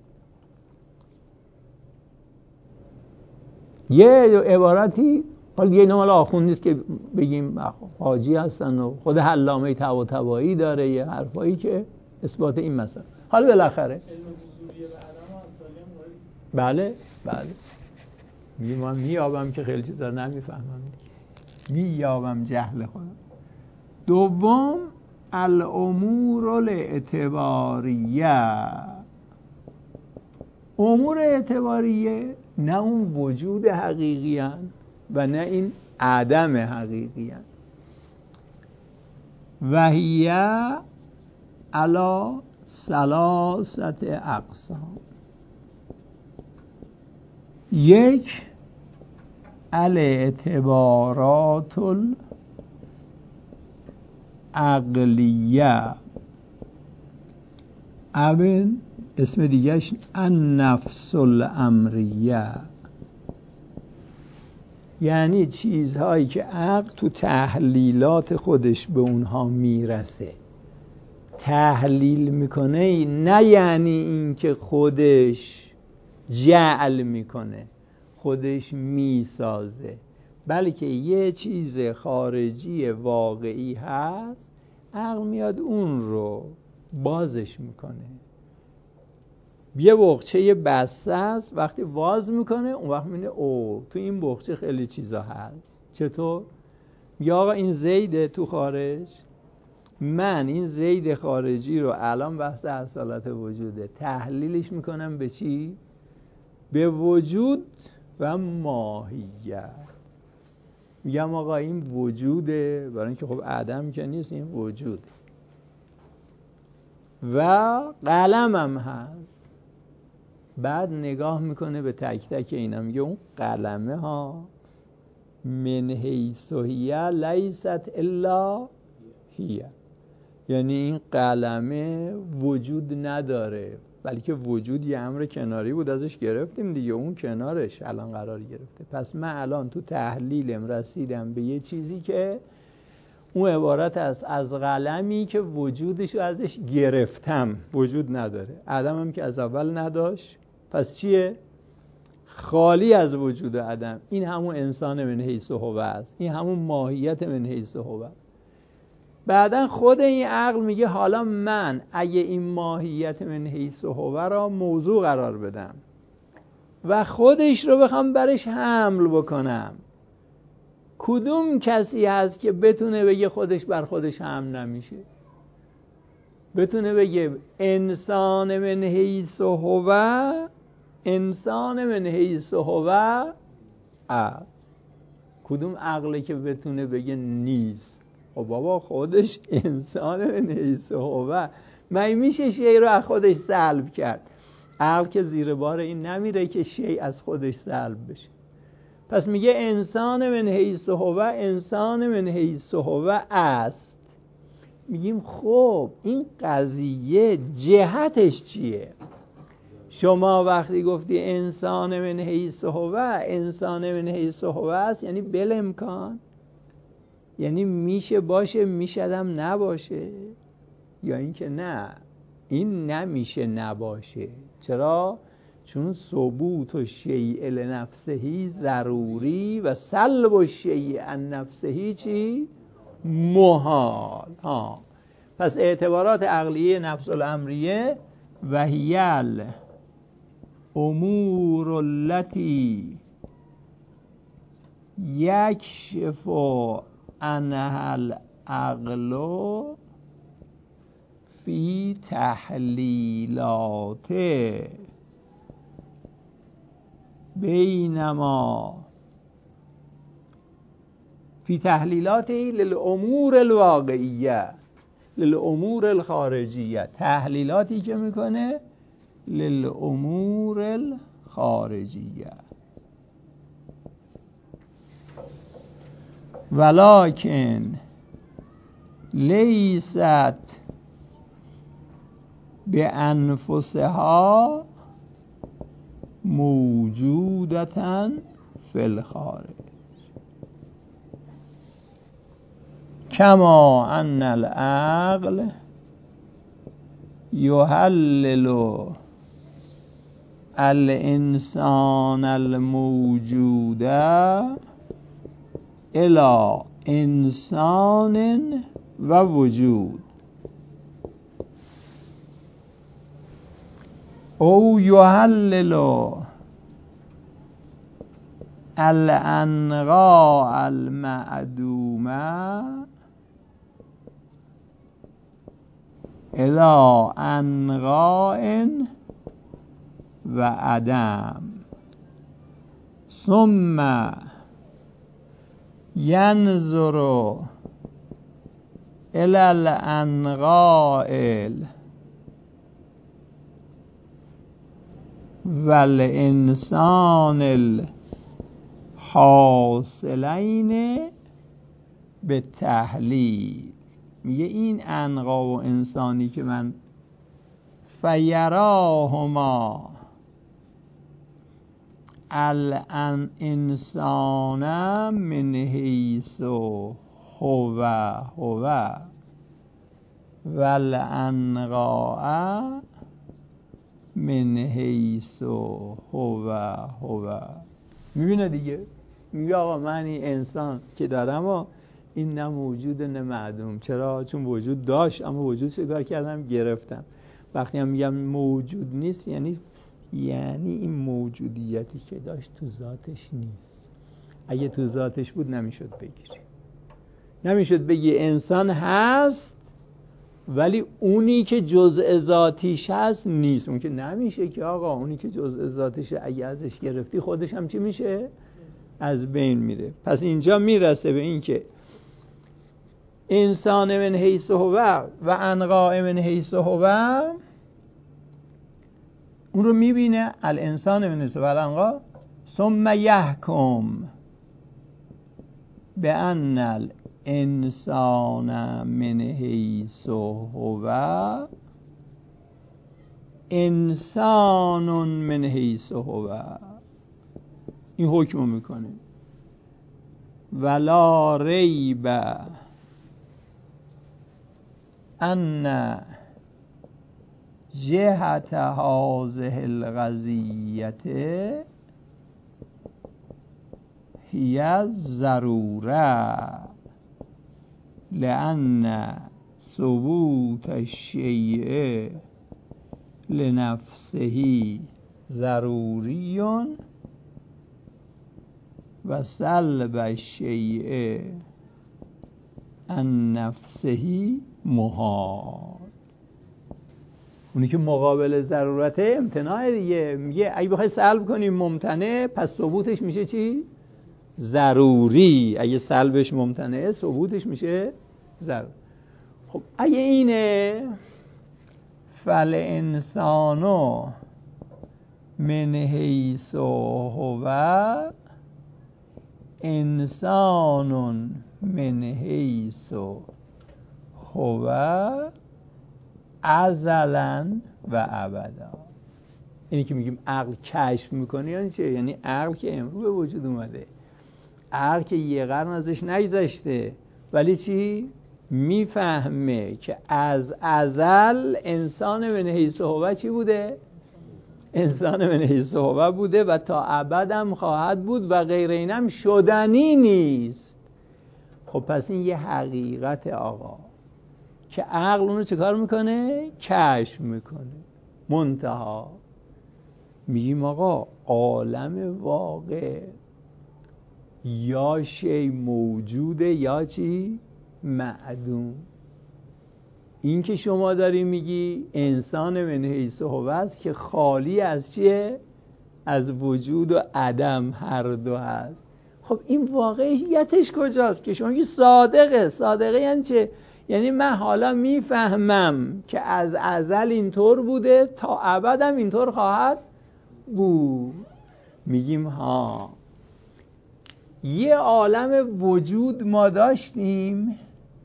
یه عبارتی، حالا دیگه اینا مال آخوند نیست که بگیم حاجی هستن و خود علامه طباطبایی داره یه حرفایی که اثبات این مسئله. حالا بالاخره بله بله میگم من میابم که خیلی چیزا رو نمیفهمم، میابم جهل خودم. دوم الامور الاعتباریه. امور اعتباریه نه اون وجود حقیقی هن و نه این عدم حقیقی هن. و هی علی ثلاثه اقسام. یک الاعتبارات العقلیه، اول اسم دیگهش النفس الامریه، یعنی چیزهایی که عقل تو تحلیلات خودش به اونها میرسه، تحلیل میکنه، نه یعنی این که خودش جعل میکنه، خودش میسازه، بلکه یه چیز خارجی واقعی هست، عقل میاد اون رو بازش میکنه. یه بغچه بسته است، وقتی باز میکنه اون وقت میبینه او تو این بغچه خیلی چیزا هست. چطور؟ یا آقا این زیده تو خارج، من این زید خارجی رو الان بحث اصالت وجوده، تحلیلش میکنم به چی؟ به وجود و ماهیت. میگم آقا این وجوده، برای اینکه خب عدم که نیست، این وجوده. و قلمم هست، بعد نگاه میکنه به تک تک اینا، میگه اون قلمه ها من حیث هی لیست الا هی، یعنی این قلمه وجود نداره، بلکه وجود یه امر کناری بود ازش گرفتیم دیگه، اون کنارش الان قرار گرفته. پس من الان تو تحلیلم رسیدم به یه چیزی که اون عبارت است از قلمی که وجودش رو ازش گرفتم، وجود نداره، عدمم که از اول نداشت، پس چیه؟ خالی از وجود عدم. این همون انسان من حیث هو است، این همون ماهیت من حیث هو. بعدن خود این عقل میگه حالا من اگه این ماهیت من حیث هو را موضوع قرار بدم و خودش رو بخوام برش حمل بکنم، کدوم کسی هست که بتونه بگه خودش بر خودش حمل نمیشه؟ بتونه بگه انسان من حیث هو، انسان من حیث هو است. کدوم عقلی که بتونه بگه نیست؟ خب بابا خودش انسان من حیث هو، من میشه شیء رو از خودش سلب کرد؟ عقل که زیر بار این نمیره که شیء از خودش سلب بشه. پس میگه انسان من حیث هو، انسان من حیث هو است. میگیم خب این قضیه جهتش چیه؟ شما وقتی گفتی انسان من حیث هو، انسان من حیث هو است، یعنی بل امکان، یعنی میشه باشه میشدم نباشه، یا اینکه نه این نمیشه نباشه. چرا؟ چون ثبوت و شیء لنفسهی ضروری و سلب و شیء عن نفسهی چی؟ محال. ها پس اعتبارات عقلیه نفس الامریه و هیل امور التي یکشف عنها العقل فی تحلیلات بینما فی تحلیلات للامور الواقعیه للامور الخارجیه، تحلیلاتی که میکنه للامور الخارجیه. ولکن لیست بانفسها موجودتاً فی الخارج کما ان العقل یحلل الانسان الموجود الی انسان و وجود او یحلل الانواع المعدومه الی انواع و عدم ثم ینظر الی الانواع والانسان الحاصلین بالتحلیل. میگه این انواع و انسانی که من فیراهما الانسان من حیث هو هو والانواع من حیث هو هو. میبینه دیگه، میگه آقا من این انسان که دارم و این نه موجود نه معدوم. چرا؟ چون وجود داشت اما وجود چیکار کردم؟ گرفتم. وقتی هم میگم موجود نیست یعنی یعنی این موجودیتی که داشت تو ذاتش نیست. اگه تو ذاتش بود نمیشد بگیری، نمیشد بگی انسان هست ولی اونی که جزء ذاتیش هست نیست. اون که نمیشه که آقا، اونی که جزء ذاتیشه اگه ازش گرفتی خودش هم چی میشه؟ از بین میره. پس اینجا میرسه به این که انسان من حیث هو و انواع من حیث هو، اون رو میبینه الانسان من حیث هو و انواع، ثم یحکم بان الانسان من حیث هو انسان من حیث هو. این حکم رو میکنه ولا ریب ان جهت هذه القضیت هي ضروره لان ثبوت الشیء لنفسه ضروری و سلب الشیء عن نفسه محال. اونی که مقابل ضرورت امتناع دیگه. میگه اگه بخوای سلب کنی ممتنع، پس ثبوتش میشه چی؟ ضروری. اگه سلبش ممتنعه ثبوتش میشه ضروری. خب اگه اینه فل انسانو من حیث هو انسان من حیث هو ازلا و ابدا. اینی که میگیم عقل کشف میکنه یعنی چه؟ یعنی عقل که امروز به وجود اومده، عقل که یه قرن ازش نگذشته، ولی چی؟ میفهمه که از ازل انسان من حیث هو چی بوده؟ انسان من حیث هو بوده و تا ابد هم خواهد بود و غیر اینم شدنی نیست. خب پس این یه حقیقت آقا که عقل اونو چه کار میکنه؟ کشف میکنه. منتها میگیم آقا عالم واقع یا شی موجوده یا چی؟ معدوم. این که شما داری میگی انسان من حیث هو است که خالی از چیه؟ از وجود و عدم هر دو هست. خب این واقعیتش کجاست که شما میگی صادقه؟ صادقه یعنی چه؟ یعنی من حالا میفهمم که از ازل اینطور بوده تا ابدم اینطور خواهد بود. میگیم ها یه عالم وجود ما داشتیم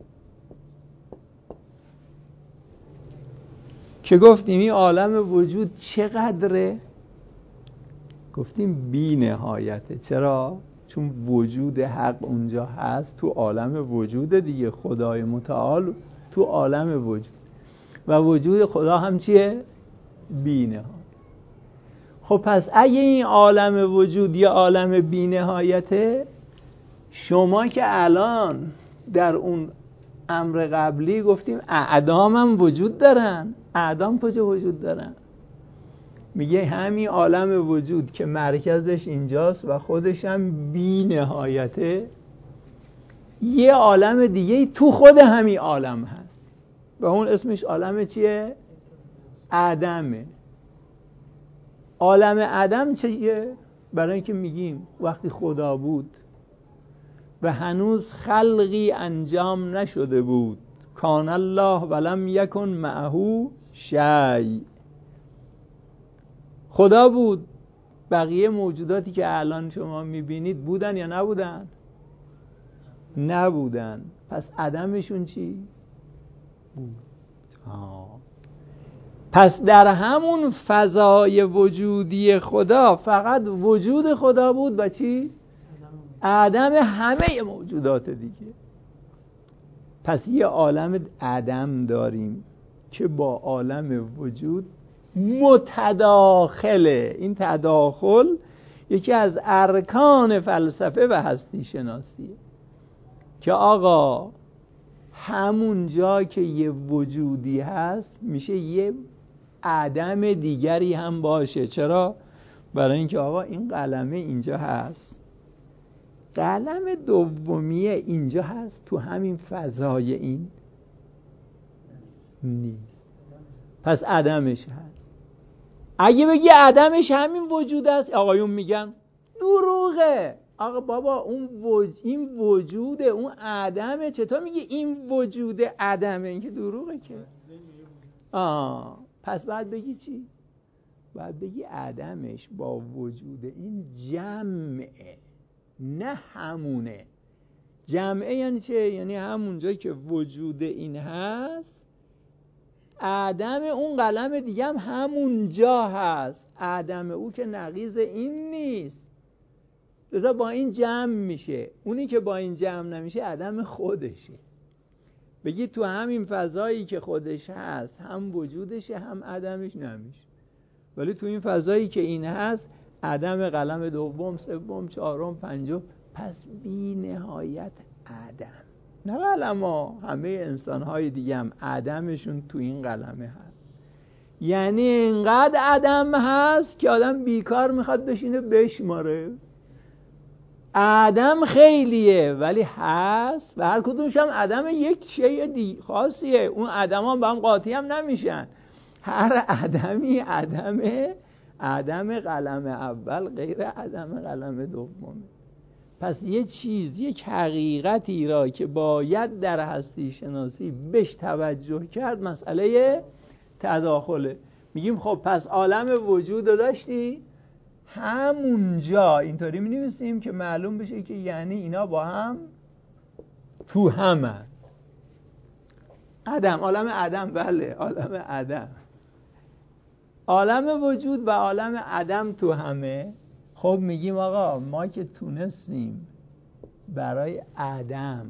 که گفتیم این عالم وجود چقدره؟ گفتیم بی نهایته. چرا؟ چون وجود حق اونجا هست، تو عالم وجود دیگه. خدای متعال تو عالم وجود و وجود خدا هم چیه؟ بی نهایت. خب پس اگه این عالم وجود یه عالم بی نهایته، شما که الان در اون امر قبلی گفتیم اعدام هم وجود دارن، اعدام کجا وجود دارن؟ میگه همین عالم وجود که مرکزش اینجاست و خودش هم بی نهایته، یه عالم دیگه تو خود همین عالم هست و اون اسمش عالم چیه؟ عدمه. عالم عدم چیه؟ برای اینکه میگیم وقتی خدا بود و هنوز خلقی انجام نشده بود، کان الله ولم یکن معه شیء. خدا بود، بقیه موجوداتی که الان شما میبینید بودن یا نبودن؟ نبودن. پس عدمشون چی؟ بود. آه. پس در همون فضای وجودی خدا فقط وجود خدا بود و چی؟ عدم همه موجودات دیگه. پس یه عالم عدم داریم که با عالم وجود متداخله. این تداخل یکی از ارکان فلسفه و هستی شناسیه که آقا همون جا که یه وجودی هست میشه یه عدم دیگری هم باشه. چرا؟ برای اینکه آقا این قلمه اینجا هست، قلم دومیه اینجا هست، تو همین فضای این نیست، پس عدمش هست. اگه بگی عدمش همین وجود است، آقایون میگن دروغه. آقا بابا اون وج... این وجوده، اون عدمه، چطور میگی این وجود عدمه؟ این که دروغه که. آه پس باید بگی چی؟ باید بگی عدمش با وجود این جمعه، نه همونه. جمعه یعنی چه؟ یعنی همون جایی که وجود این هست، عدم اون قلم دیگه هم همون جا هست. عدم او که نقیض این نیست، لذا با این جمع میشه. اونی که با این جمع نمیشه عدم خودشه. بگی تو همین فضایی که خودش هست هم وجودشه هم عدمش نمیشه، ولی تو این فضایی که این هست عدم قلم دوم، سوم، چهارم، پنجم، پس بی نهایت عدم. نه قلم ها، همه انسان های دیگه هم عدمشون تو این قلمه هست. یعنی اینقدر عدم هست که آدم بیکار میخواد بشینه بشماره. عدم خیلیه ولی هست و هر کدومش هم عدم یک شیء خاصیه. اون عدم ها با هم قاطی هم نمیشن. هر عدمی عدمه، عدم قلم اول غیر عدم قلم دومه. پس یه چیز، یک حقیقتی را که باید در هستی شناسی بهش توجه کرد، مسئله تداخله. میگیم خب پس عالم وجود رو داشتی، همونجا اینطوری می نویسیم که معلوم بشه که یعنی اینا با هم تو همن. عدم، عالم عدم، بله عالم عدم، عالم وجود و عالم عدم تو همه. خب میگیم آقا ما که تونستیم برای عدم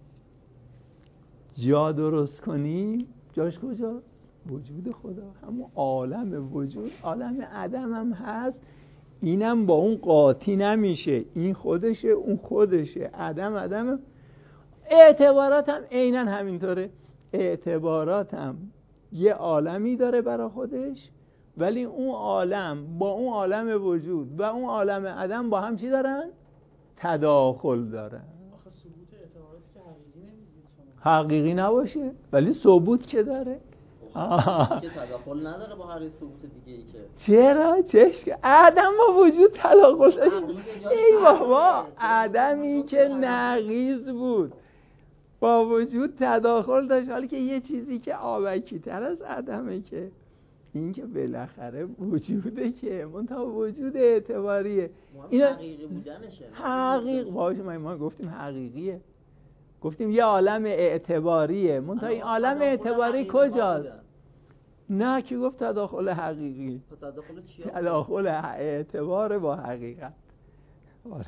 جا درست کنیم، جاش کجاست؟ وجود خدا، همون عالم وجود. عالم عدم هم هست، اینم با اون قاطی نمیشه. این خودشه اون خودشه، عدم عدم. اعتبارات هم عیناً همینطوره. اعتبارات هم یه عالمی داره برای خودش، ولی اون عالم با اون عالم وجود و اون عالم عدم با هم چی دارن؟ تداخل دارن. آخه ثبوت اعتباراتی که حقیقی نباشه ولی ثبوت که داره. که تداخل نداره با هر ثبوت دیگه ای که چرا؟ چش که آدم با وجود تداخل داشت. ای بابا آدمی که نقیض بود با وجود تداخل داشت، حالی که یه چیزی که آبکی تر از آدمه که این که بالاخره وجوده که منتها وجود اعتباریه. اینا حقیقی بودنشه. حقیق باشه ما ما گفتیم حقیقیه، گفتیم یه عالم اعتباریه منتها این عالم اعتباری کجاست؟ نه که گفت تداخل حقیقی. تداخل چیه؟ تداخل اعتبار با حقیقت. آره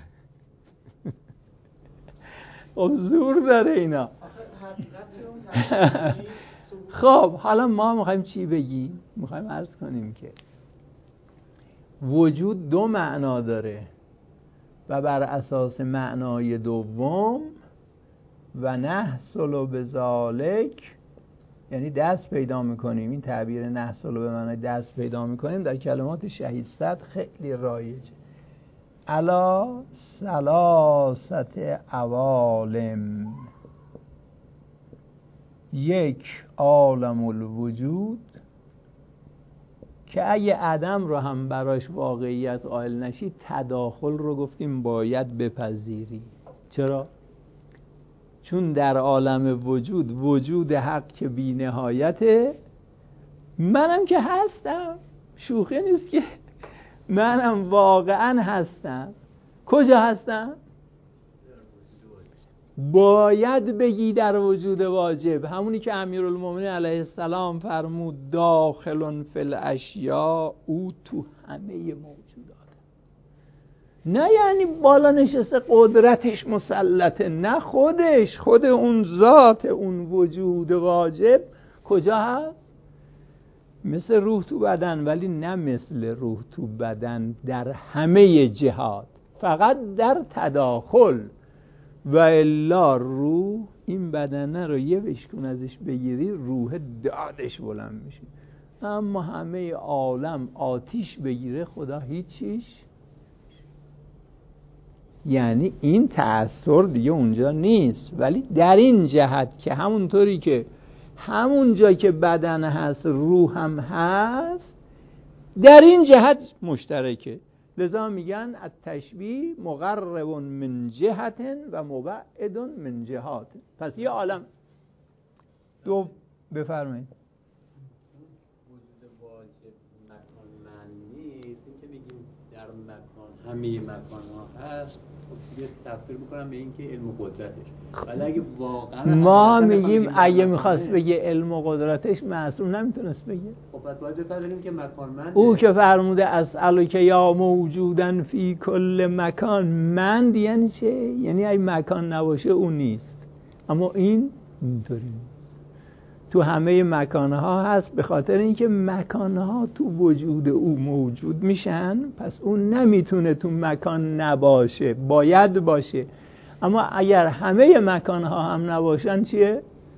خب زور داره اینا. خب حالا ما میخوایم چی بگیم؟ میخوایم عرض کنیم که وجود دو معنا داره و بر اساس معنای دوم و نحصل بذالک، یعنی دست پیدا میکنیم. این تعبیر نحصل به معنای دست پیدا میکنیم در کلمات شهید صد خیلی رایجه. علا ثلاثت عوالم، یک عالم الوجود که اگه عدم رو هم براش واقعیت قائل نشی تداخل رو گفتیم باید بپذیری. چرا؟ چون در عالم وجود وجود حق که بی نهایته، منم که هستم، شوخی نیست که منم واقعا هستم. کجا هستم؟ باید بگی در وجود واجب، همونی که امیرالمومنین علیه السلام فرمود داخل فی الاشیاء، او تو همه موجودات. نه یعنی بالا نشسته قدرتش مسلطه، نه خودش، خود اون ذات اون وجود واجب کجا هست؟ مثل روح تو بدن، ولی نه مثل روح تو بدن در همه جهات، فقط در تداخل. و الا روح این بدنه رو یه بشکن ازش بگیری روح دادش بلند میشه، اما همه عالم آتیش بگیره خدا هیچیش. یعنی این تأثیر دیگه اونجا نیست. ولی در این جهت که همونطوری که همون جا که بدن هست روح هم هست، در این جهت مشترکه. لذا میگن التشبیه مقرب من جهت و مبعد من جهات. پس یه عالم دو بفرمایید. وجود واجب مکان من نیست، این که بگیم در مکان همه مکان ها هست، خب دیگه تفسیر میکنم به این که علم و قدرتش. ولی اگه واقعا ما میگیم اگه میخواست بگه علم و قدرتش معصوم نمیتونست بگه. خب پس باید بفرماییم که مکان من او که فرموده اسألو که یا موجودن فی کل مکان، من یعنی چه؟ یعنی اگه مکان نباشه اون نیست، اما این اینطوری نیست، تو همه مکانها هست، به خاطر اینکه مکانها تو وجود او موجود میشن. پس اون نمیتونه تو مکان نباشه، باید باشه. اما اگر همه مکانها هم نباشن چیه؟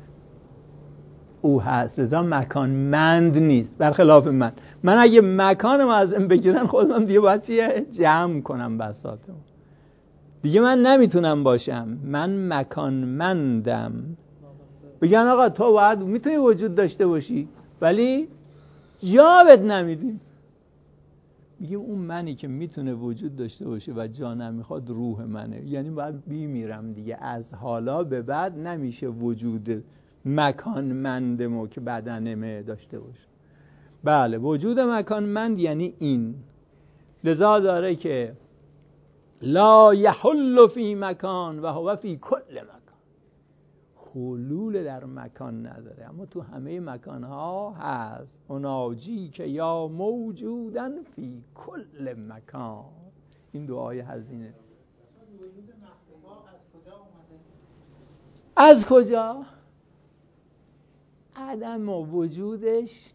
او هست. رضا مکان مند نیست، برخلاف من. من اگه مکانم از این بگیرن خودم دیگه باید چیه؟ جمع کنم بساطم، دیگه من نمیتونم باشم، من مکان مندم. بگن آقا تو باید میتونی وجود داشته باشی ولی جا بهت نمیدیم. میگیم اون منی که میتونه وجود داشته باشه و جا نمیخواد روح منه، یعنی باید بیمیرم دیگه. از حالا به بعد نمیشه وجود مکان مندمو که بدنمه داشته باشه. بله وجود مکان مند یعنی این. لذا داره که لا یحل فی مکان و هو فی کل مکان، حلول در مکان نداره اما تو همه مکانها هست. اناجی که یا موجودن فی کل مکان. این دعای هزینه از کجا؟ عدم و وجودش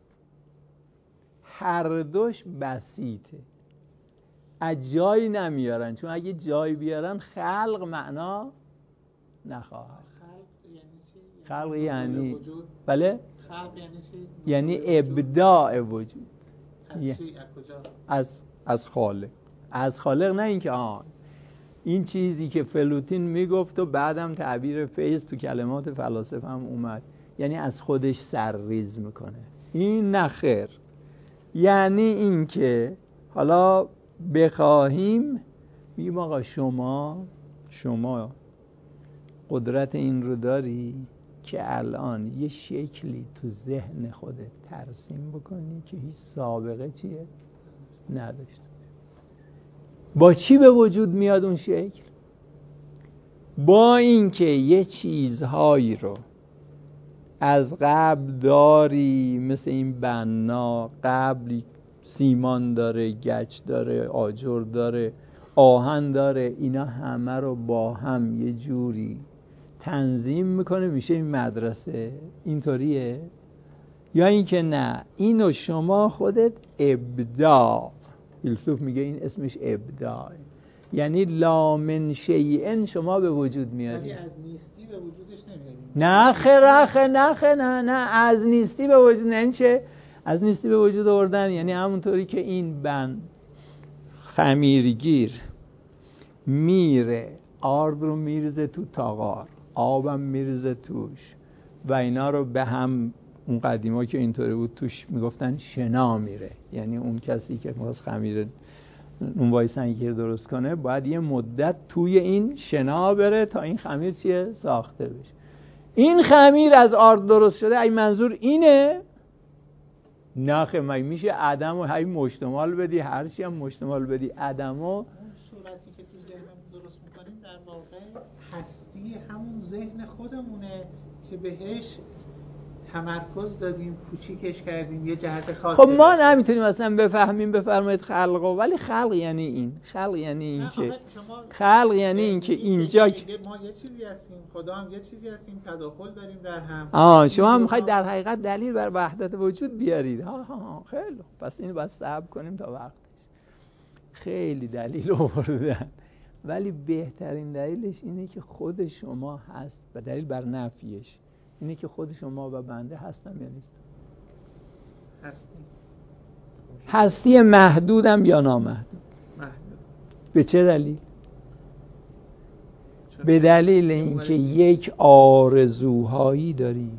هر دوش بسیطه، از جایی نمیارن، چون اگه جایی بیارن خلق معنا نخواهد. خلق یعنی بله خلق یعنی چی؟ یعنی ابداع وجود. از چی؟ از کجا؟ از از خالق. از خالق، نه اینکه آن این چیزی که فلوتین میگفت و بعدم تعبیر فیض تو کلمات فلاسفه هم اومد، یعنی از خودش سرریز میکنه. این نخیر، یعنی این که حالا بخواهیم میگیم آقا شما شما قدرت این رو داری که الان یه شکلی تو ذهن خودت ترسیم بکنی که هیچ سابقه چیه نداشته. با چی به وجود میاد اون شکل؟ با اینکه یه چیزهایی رو از قبل داری، مثل این بنا قبل سیمان داره، گچ داره، آجر داره، آهن داره، اینا همه رو با هم یه جوری تنظیم میکنه میشه این مدرسه. اینطوریه؟ یا اینکه نه اینو شما خودت ابداع، فیلسوف میگه این اسمش ابداع، یعنی لا من شیئن شما به وجود میاری. ولی از نیستی به وجودش نمیاریم. نه خیر خیر نه خیر نه نه از نیستی به وجود نه چه؟ از نیستی به وجود آوردن یعنی همونطوری که این بن خمیرگیر میره آرد رو میریزه تو تاغار، آبم میریزه توش و اینا رو به هم، اون قدیما که اینطوری بود توش میگفتن شنا میره، یعنی اون کسی که میخواست خمیر نونوای سنگیر درست کنه باید یه مدت توی این شنا بره تا این خمیر چیه ساخته بشه. این خمیر از آرد درست شده، این منظور اینه؟ نه مگه میشه آدم رو هی مشتمال بدی، هر چی هم مشتمال بدی آدم رو. اون صورتی که تو ذهنمون درست میکنیم در واقع هستی همون ذهن خودمونه که بهش تمرکز دادیم، کوچیکش کردیم، یه جهت خاصی. خب ما نمیتونیم اصلا بفهمیم. بفرمایید خلقو، ولی خلق یعنی این، خلق یعنی این که خلق یعنی این که اینجا ما یه چیزی هستیم، خدا هم یه چیزی هستیم، تداخل داریم در هم. آه شما هم میخواید در حقیقت دلیل بر وحدت وجود بیارید. ها ها ها خیلی پس اینو باید صبر کنیم تا وقتش. خیلی دلیل آوردن ولی بهترین دلیلش اینه که خود شما هست و دلیل بر نفیش اینه که خود شما و بنده هستم یا نیستم. هستی. هستی محدودم یا نامحدود؟ محدود. به چه دلیل؟ به دلیل اینکه یک آرزوهایی داریم.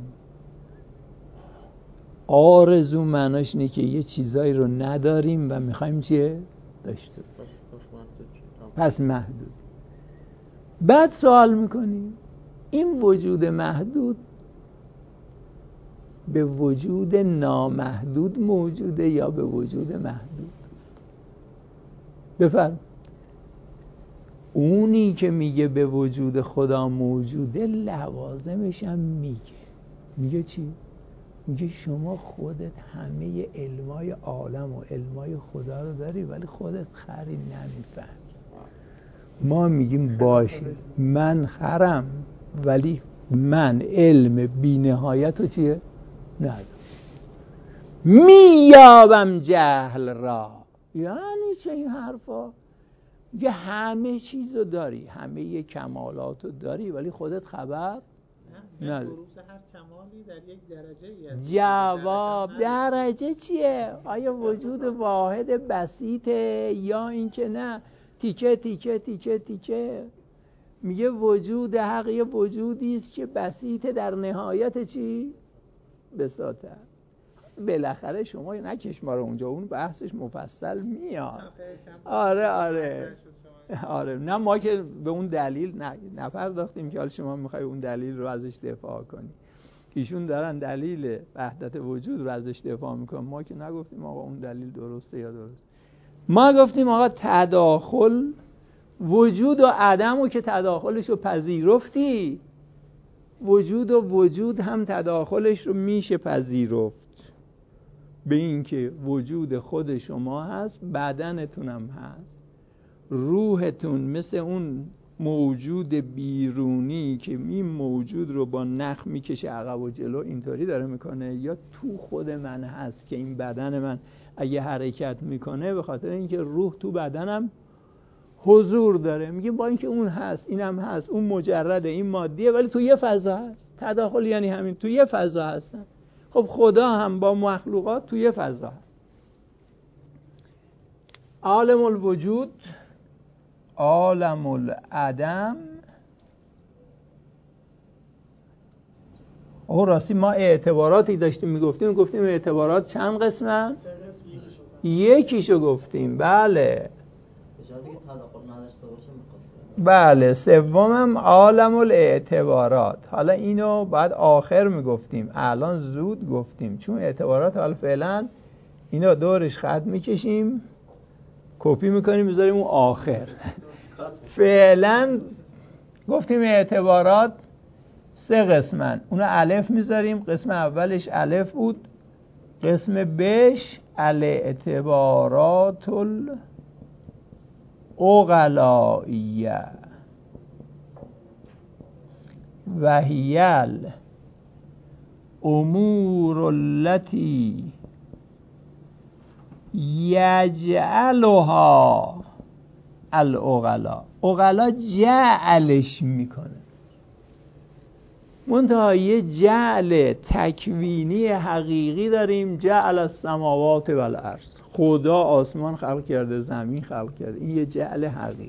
آرزو معناش اینه که یه چیزایی رو نداریم و میخوایم چیه؟ داشته باشیم. پس محدود. بعد سوال میکنیم این وجود محدود به وجود نامحدود موجوده یا به وجود محدود؟ بفرم. اونی که میگه به وجود خدا موجوده لوازمش هم میگه. میگه چی؟ میگه شما خودت همه علمای عالم و علمای خدا رو داری ولی خودت خری نمیفهمی. ما میگیم باشه من خرم ولی من علم بی نهایت رو چیه؟ ندارم. میابم جهل را. یعنی چه این حرفا؟ یه همه چیز رو داری، همه کمالات رو داری ولی خودت خبر نداری. بروز هر کمالی در یک درجه هست. جواب درجه چیه؟ آیا وجود واحد بسیطه یا اینکه نه تیکه تیکه تیکه تیکه؟ میگه وجود حق یه وجودی است که بسیطه در نهایت چی؟ بساطه. بالاخره شما نکش ما رو اونجا، اون بحثش مفصل میاد. آره آره آره نه ما که به اون دلیل نه نپرداختیم که حالا شما میخوای اون دلیل رو ازش دفاع کنی. ایشون دارن دلیل وحدت وجود رو ازش دفاع میکنن، ما که نگفتیم آقا اون دلیل درسته یا درست. ما گفتیم آقا تداخل وجود و عدم رو که تداخلش رو پذیرفتی، وجود و وجود هم تداخلش رو میشه پذیرفت. به این که وجود خود شما هست، بدنتون هم هست، روحتون مثل اون موجود بیرونی که این موجود رو با نخ میکشه عقب و جلو اینطوری داره میکنه، یا تو خود من هست که این بدن من اگه حرکت میکنه به خاطر اینکه روح تو بدنم حضور داره. میگه با اینکه اون هست اینم هست، اون مجرده این مادیه ولی تو یه فضا هست. تداخل یعنی همین، تو یه فضا هستن. خب خدا هم با مخلوقات تو یه فضا هست. عالم الوجود عالم العدم. او راستی ما اعتباراتی داشتیم میگفتیم گفتیم اعتبارات چند قسمه؟ یکیشو گفتیم. بله اجازه که تداخل نداشته باشه می‌خواستم. بله سومم عالم الاعتبارات. حالا اینو بعد آخر میگفتیم، الان زود گفتیم چون اعتبارات حالا فعلا اینو دورش خط میکشیم کپی میکنیم بذاریم اون آخر. فعلا گفتیم اعتبارات سه قسمن، اونو الف میذاریم. قسم اولش الف بود، قسم بش الاعتبارات الاغلائیه و هی الامور التي یجعلها الاغلا. اغلا جعلش میکنه، منتها یه جعل تکوینی حقیقی داریم، جعل السماوات و الارض. خدا آسمان خلق کرده، زمین خلق کرده، این یه جعل حقیقی.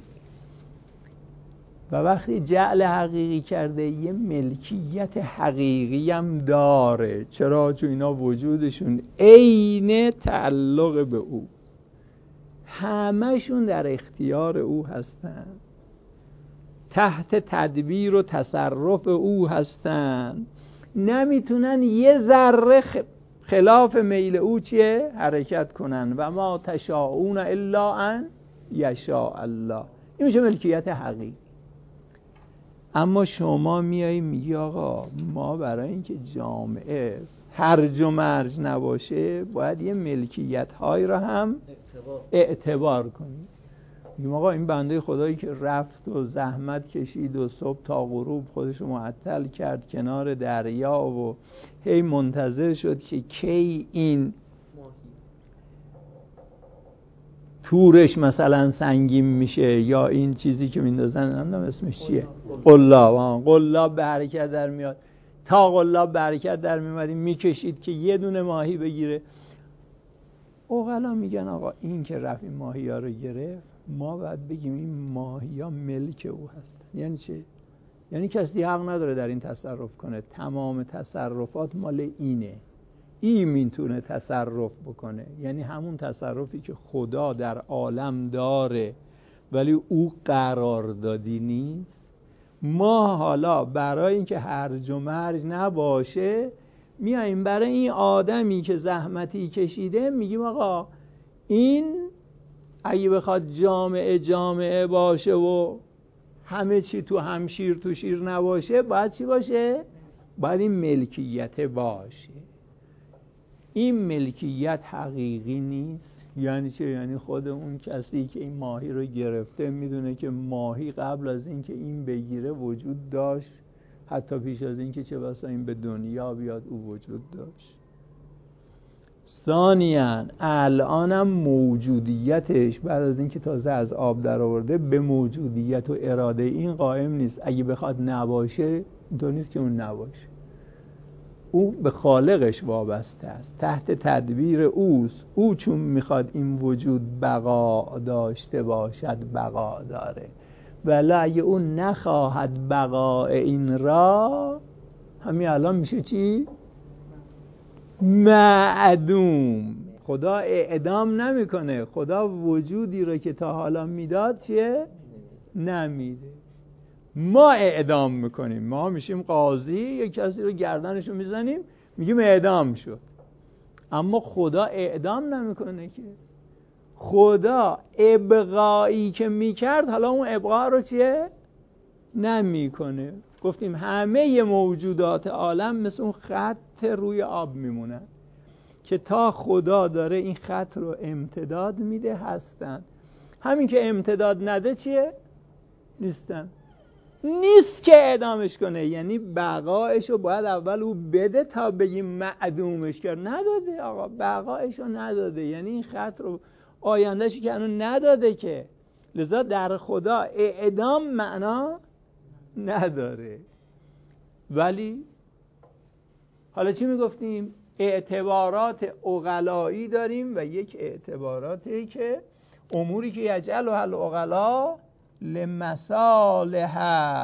و وقتی جعل حقیقی کرده یه ملکیت حقیقی هم داره. چرا؟ چون اینا وجودشون عین تعلق به او، همشون در اختیار او هستن، تحت تدبیر و تصرف او هستن، نمیتونن یه ذره خلاف میل او چیه؟ حرکت کنن. و ما تشاءون الا ان یشاء الله. این میشه ملکیت حقیقی. اما شما میایی میگی آقا ما برای اینکه جامعه هرج و مرج نباشه باید یه ملکیت های را هم اعتبار کنیم. میگیم آقا این بنده خدایی که رفت و زحمت کشید و صبح تا غروب خودش رو معطل کرد کنار دریا و هی منتظر شد که کی این تورش مثلا سنگین میشه یا این چیزی که میندازن نمیدونم اسمش چیه، قلاب، قلاب به حرکت در میاد. تا قلاب به حرکت در میومدیم میکشید که یه دونه ماهی بگیره. عقلا میگن آقا این که رفت این ماهی ها رو گرفت، ما باید بگیم این ماهی ها ملک او هستن. یعنی چه؟ یعنی کسی حق نداره در این تصرف کنه، تمام تصرفات مال اینه، این میتونه تصرف بکنه. یعنی همون تصرفی که خدا در عالم داره ولی او قراردادی نیست. ما حالا برای اینکه هرج و مرج نباشه میایم برای این آدمی که زحمتی کشیده میگیم آقا این اگه بخواد جامعه جامعه باشه و همه چی تو همشیر تو شیر نباشه باید چی باشه؟ باید این ملکیت باشه. این ملکیت حقیقی نیست. یعنی چه؟ یعنی خود اون کسی که این ماهی رو گرفته میدونه که ماهی قبل از این که این بگیره وجود داشت، حتی پیش از این که چه بسا این به دنیا بیاد او وجود داشت. ثانیاً الانم موجودیتش بعد از این که تازه از آب در آورده به موجودیت و اراده این قائم نیست. اگه بخواد نباشه اینطور نیست که اون نباشه، او به خالقش وابسته است، تحت تدبیر اوست. او چون میخواد این وجود بقا داشته باشد بقا داره، ولی اگه او نخواهد بقا این را، همین الان میشه چی؟ معدوم. خدا اعدام نمیکنه، خدا وجودی رو که تا حالا میداد چیه؟ نمیده. ما اعدام میکنیم، ما میشیم قاضی، یک کسی رو گردنش رو میزنیم میگیم اعدام شد. اما خدا اعدام نمیکنه که. خدا ابقایی که میکرد حالا اون ابقا رو چیه؟ نمیکنه. گفتیم همه موجودات عالم مثل اون خط روی آب میمونن که تا خدا داره این خط رو امتداد میده هستن. همین که امتداد نده چیه؟ نیستن. نیست که اعدامش کنه، یعنی بقایش رو باید اول او بده تا بگیم معدومش کرد. نداده آقا، بقایش رو نداده، یعنی این خط رو آیندهشی که انو نداده که. لذا در خدا اعدام معنا نداره. ولی حالا چی میگفتیم؟ اعتبارات عقلایی داریم و یک اعتباراتی که اموری که یجعلها العقلا لمصالح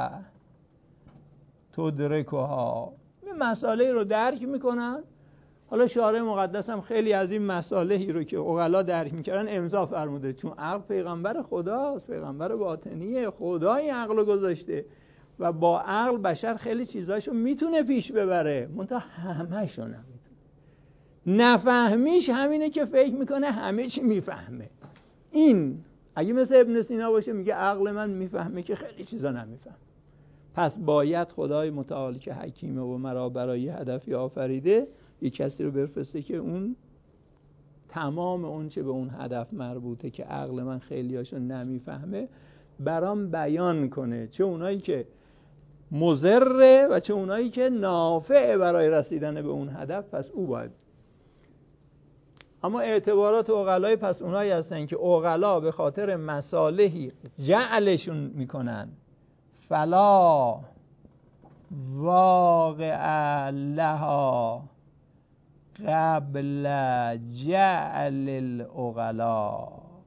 تدرکها، این مسائلی رو درک میکنن. حالا شارع مقدس هم خیلی از این مصالحی رو که عقلا درک میکردن امضا فرموده، چون عقل پیغمبر خداست، پیغمبر باطنیه، خدا این عقل رو گذاشته و با عقل بشر خیلی چیزاشو میتونه پیش ببره، منتها همه‌شو نمیتونه. نفهمیش همینه که فکر میکنه همه چی میفهمه. این اگه مثل ابن سینا باشه میگه عقل من میفهمه که خیلی چیزا نمیفهم. پس باید خدای متعال که حکیمه و مرا برای هدفی آفریده یک کسی رو بفرسته که اون تمام اون چه به اون هدف مربوطه که عقل من خیلیاشو نمیفهمه برام بیان کنه، چه اونایی که مضره و چه اونایی که نافعه برای رسیدن به اون هدف. پس او باید. اما اعتبارات عقلای پس اونایی هستن که عقلا به خاطر مصالحی جعلشون میکنن فلا واقع لها قبل جعل العقلا.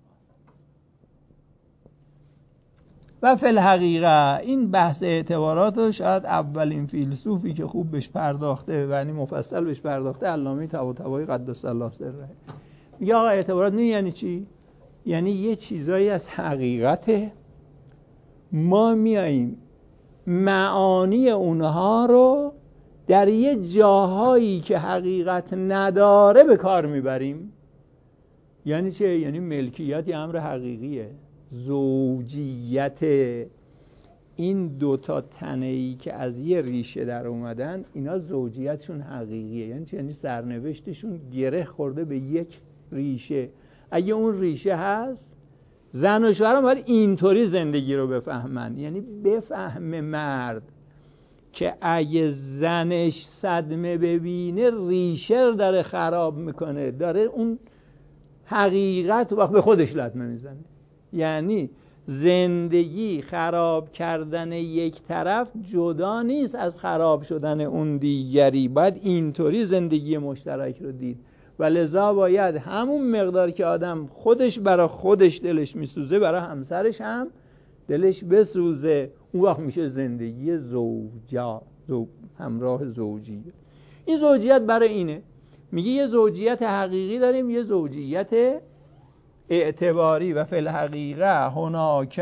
و فی الحقیقه این بحث اعتبارات رو شاید اولین فیلسوفی که خوب بهش پرداخته یعنی مفصل بهش پرداخته علامه طباطبایی قدس الله سره. میگه آقا اعتبارات نه یعنی چی؟ یعنی یه چیزایی از حقیقته، ما میاییم معانی اونها رو در یه جاهایی که حقیقت نداره به کار میبریم. یعنی چه؟ یعنی ملکیت یه امر حقیقیه. زوجیت این دوتا تنه‌ای که از یه ریشه در اومدن اینا زوجیتشون حقیقیه. یعنی چه؟ یعنی سرنوشتشون گره خورده به یک ریشه. اگه اون ریشه هست زن و شوهر باید اینطوری زندگی رو بفهمن. یعنی بفهم مرد که اگه زنش صدمه ببینه ریشه داره خراب میکنه، داره اون حقیقت وقت به خودش لطمه میزنه. یعنی زندگی خراب کردن یک طرف جدا نیست از خراب شدن اون دیگری، باید اینطوری زندگی مشترک رو دید و لذا باید همون مقدار که آدم خودش برای خودش دلش میسوزه برای همسرش هم دلش بسوزه. اون وقت میشه زندگی زوجا زو... همراه زوجی. این زوجیت برای اینه. میگه یه زوجیت حقیقی داریم، یه زوجیت اعتباری. و فی الحقیقه هناک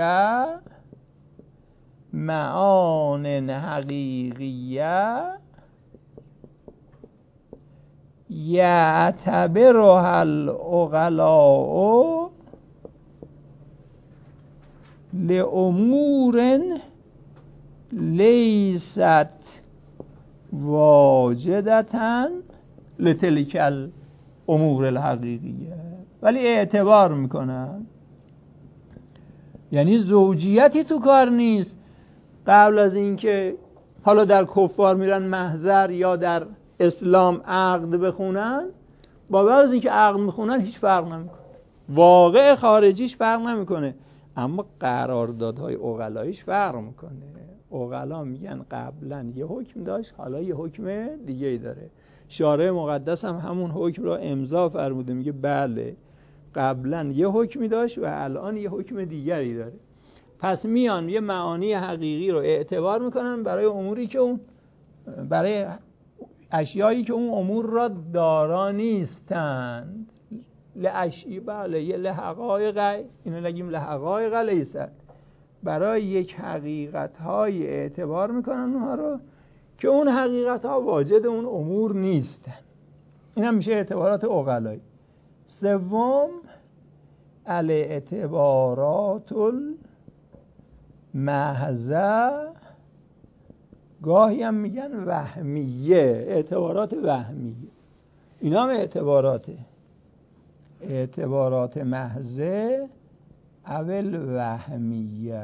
معان حقیقیه یعتبرها العقلاء لامور لیست واجدة لتلک الامور الحقیقیه، ولی اعتبار میکنن. یعنی زوجیتی تو کار نیست. قبل از اینکه حالا در کفار میرن محضر یا در اسلام عقد بخونن، با بعد از اینکه عقد میخونن هیچ فرق نمیکنه، واقع خارجیش فرق نمیکنه، اما قراردادهای عقلاییش فرق میکنه. عقلا میگن قبلا یه حکم داشت حالا یه حکم دیگه ای داره. شارع مقدس هم همون حکم را امضا فرموده، میگه بله قبلا یه حکمی داشت و الان یه حکم دیگری داره. پس میان یه معانی حقیقی رو اعتبار میکنن برای اموری که اون برای اشیایی که اون امور را دارا نیستند. لاشی بله یه لحقایق، اینو نگیم لحقایق لیست، برای یک حقیقت های اعتبار میکنن اونها رو که اون حقیقت ها واجد اون امور نیستن. این هم میشه اعتبارات عقلایی. سوم الاعتبارات المحضه، گاهی هم میگن وهمیه، اعتبارات وهمیه. اینا هم اعتباراته، اعتبارات محضه اول وهمیه.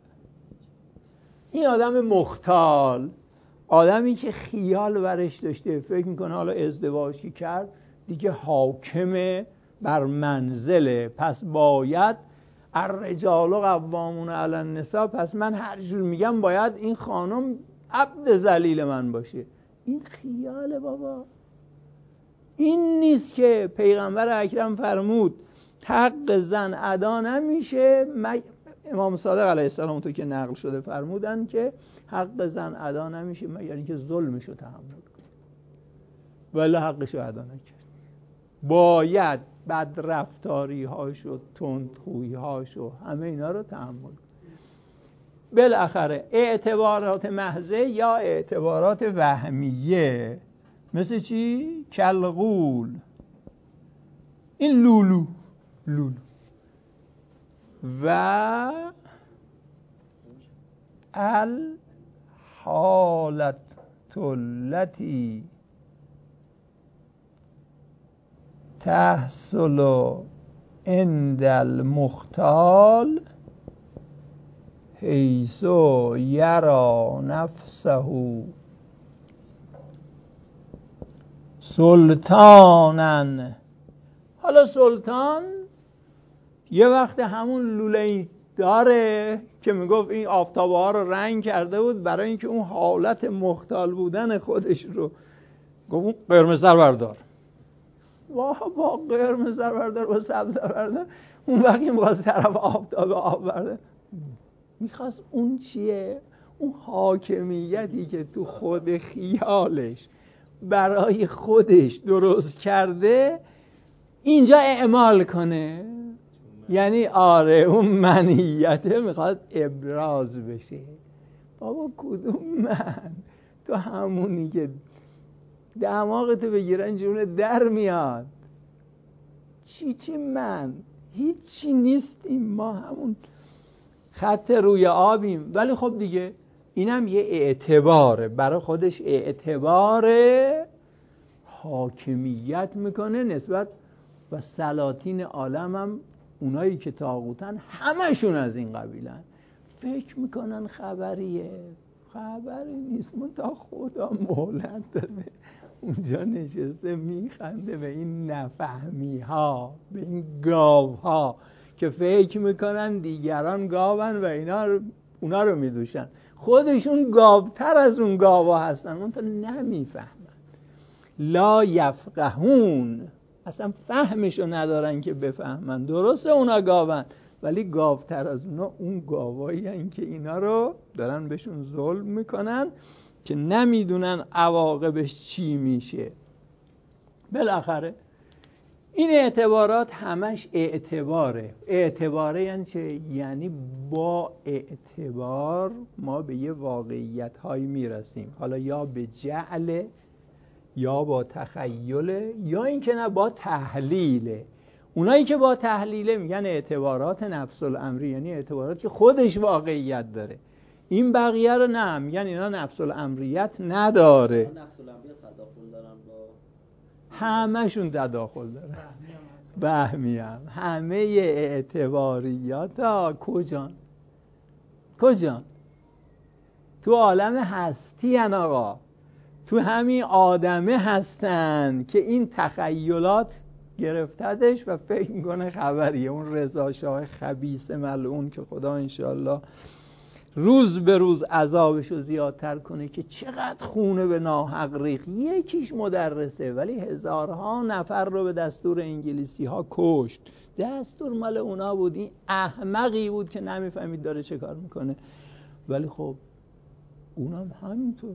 این آدم مختال، آدمی که خیال برش داشته، فکر میکنه حالا ازدواج که کرد دیگه حاکمه بر منزله، پس باید الرجال قوامون علی النساء، پس من هر جور میگم باید این خانم عبد ذلیل من باشه. این خیاله بابا. این نیست که پیغمبر اکرم فرمود حق زن ادا نمیشه امام صادق علیه السلام تو که نقل شده فرمودن که حق زن ادا نمیشه مگر اینکه ظلمشو تحمل کنه، ولی حقشو ادا نکرد. باید بد رفتاری هاشو، تندخویی هاشو، همه اینا رو تحمل کنه. بالاخره اعتبارات محضه یا اعتبارات وهمیه، مثل چی؟ کلغول، این لولو لولو و الحالت التي تحصل عند المختال حیث یرى نفسه سلطانن. حالا سلطان یه وقت همون لوله داره که میگفت این آفتابه ها رو رنگ کرده بود برای اینکه اون حالت مختال بودن خودش رو گفت اون قرمز در بردار، واه با قرمز در بردار با سبز در بردار. اون وقتی میخواست طرف آفتابه آب برده، میخواست اون چیه؟ اون حاکمیتی که تو خود خیالش برای خودش درست کرده اینجا اعمال کنه. یعنی آره اون منیته میخواد ابراز بشه. بابا کدوم من؟ تو همونی که دماغتو بگیرن جون در میاد. چی چی من؟ هیچی نیستیم، ما همون خط روی آبیم. ولی خب دیگه اینم یه اعتباره، برای خودش اعتباره، حاکمیت میکنه نسبت و سلاطین عالم هم اونایی که طاغوتن همشون از این قبیلن. فکر میکنن خبریه، خبری نیست، من تا خدا مهلت داده اونجا نشسته میخنده به این نفهمی ها، به این گاو ها که فکر میکنن دیگران گاون و اینا رو اونا رو میدوشن، خودشون گاوتر از اون گاوا هستن، اون تا نمیفهمن. لا یفقهون، اصلا فهمشو ندارن که بفهمن. درسته اونا گاون، ولی گاوتر از اونا اون گاوایی هن که اینا رو دارن بهشون ظلم میکنن که نمیدونن عواقبش چی میشه. بالاخره این اعتبارات همش اعتباره. اعتباره یعنی چه؟ یعنی با اعتبار ما به یه واقعیت هایی میرسیم، حالا یا به جعل یا با تخیل یا این که نه با تحلیله. اونایی که با تحلیله میگن اعتبارات نفس الامری، یعنی اعتبارات که خودش واقعیت داره. این بقیه رو نه، میگن اینا نفس الامریت نداره. نفس الامریت تداخل دارن با همشون تداخل داره. وهمی هم همه اعتباریات ها کجان؟ کجان؟ تو عالم هستی ان آقا، تو همین آدمه هستن که این تخیلات گرفتدش و فکر میکنه خبریه. اون رضا شاه خبیث ملعون که خدا انشالله روز به روز عذابشو زیادتر کنه که چقدر خونه به ناحق ریخت. یکیش مدرسه ولی هزارها نفر رو به دستور انگلیسی ها کشت. دستور مال اونا بود. این احمقی بود که نمیفهمید داره چه کار میکنه. ولی خب اونم همینطور،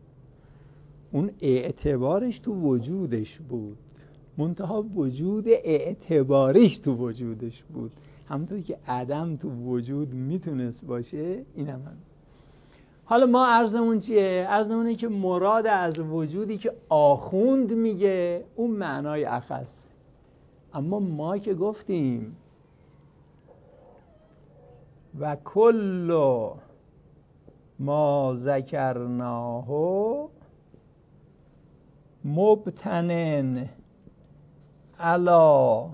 اون اعتبارش تو وجودش بود، منتها وجود اعتباریش تو وجودش بود. همونطوری که عدم تو وجود میتونست باشه، این هم, هم حالا ما عرضمون چیه؟ عرضمونه که مراد از وجودی که آخوند میگه اون معنای اخص. اما ما که گفتیم و کل ما ذکرناه مبتنن علی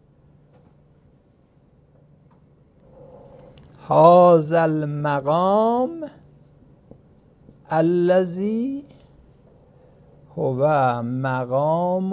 هذا المقام الذي هو مقام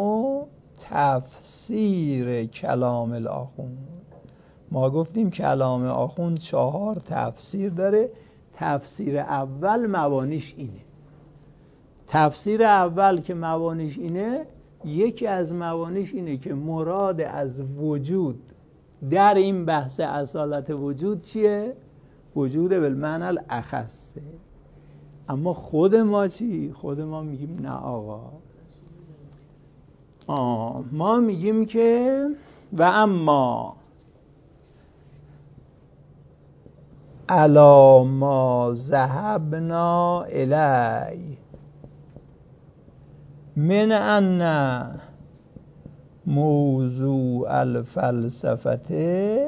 تفسیر کلام الآخوند. ما گفتیم کلام آخوند چهار تفسیر داره. تفسیر اول مبانیش اینه. تفسیر اول که مبانیش اینه، یکی از مبانیش اینه که مراد از وجود در این بحث اصالت وجود چیه؟ وجود بالمعنی الاخصه. اما خود ما چی؟ خود ما میگیم نه آقا، آه ما میگیم که و اما الا ما ذهبنا الی من ان موضوع الفلسفه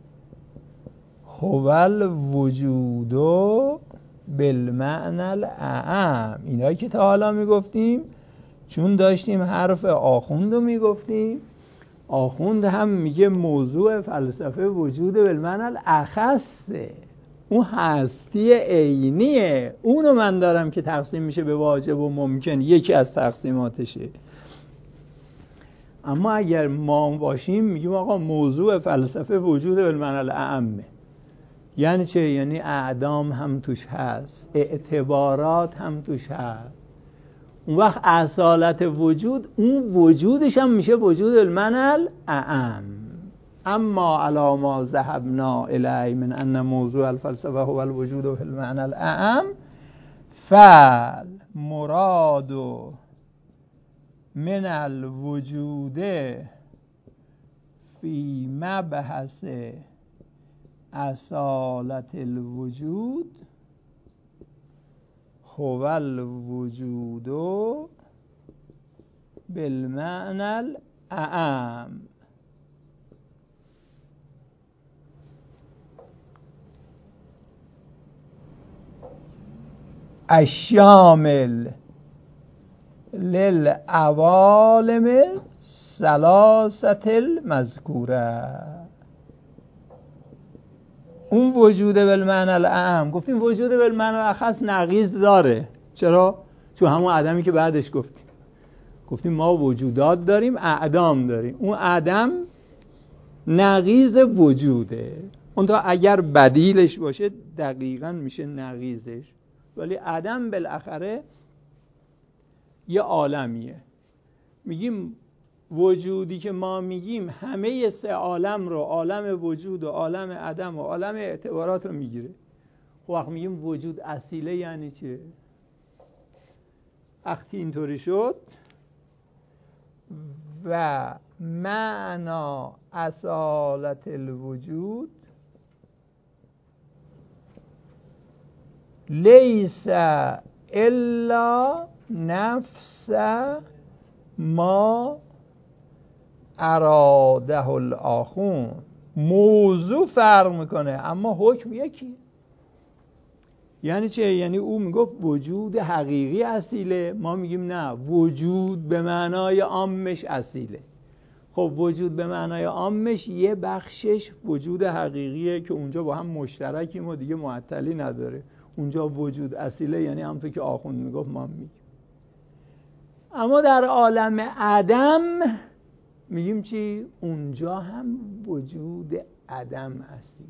هو الوجود بالمعنى الاعم. اینایی که تا حالا میگفتیم چون داشتیم حرف آخوند رو میگفتیم، آخوند هم میگه موضوع فلسفه وجود بالمعنى الاخصه، اون هستی عینیه، اونو من دارم که تقسیم میشه به واجب و ممکن، یکی از تقسیماتشه. اما اگر ما باشیم میگیم آقا موضوع فلسفه وجود بالمعنی الاعمه. یعنی چه؟ یعنی اعدام هم توش هست، اعتبارات هم توش هست. اون وقت اصالت وجود، اون وجودش هم میشه وجود بالمعنی الاعم. اما علی ما ذهبنا الی من ان موضوع الفلسفه هو الوجود بالمعنی الاعم فال مراد من الوجود فی مبحث اصالت الوجود هو الوجود بالمعنی الاعم. الشامل للعوالم ثلاثه المذکوره. اون وجود بالمعنی الاعم گفتیم وجود بالمعنی الاخص نقیض داره. چرا؟ چون همون عدمی که بعدش گفتیم گفتیم ما وجودات داریم، اعدام داریم. اون عدم نقیض وجوده، اون تا اگر بدیلش باشه دقیقاً میشه نقیضش، ولی عدم بالاخره یه عالمیه. میگیم وجودی که ما میگیم همه سه عالم رو، عالم وجود و عالم عدم و عالم اعتبارات رو میگیره. خب وقت میگیم وجود اصیله یعنی چه؟ وقتی اینطوری شد و معنا اصالت الوجود لیس الا نفس ما اراده الاخون. موضوع فرق میکنه اما حکم یکی. یعنی چه؟ یعنی او میگفت وجود حقیقی اصیله، ما میگیم نه، وجود به معنای عامش اصیله. خب وجود به معنای عامش یه بخشش وجود حقیقیه که اونجا با هم مشترکیم و دیگه معطلی نداره. اونجا وجود اصیله یعنی همونطور که آخوند میگفت ما میگیم. اما در عالم عدم میگیم چی؟ اونجا هم وجود عدم اصیل.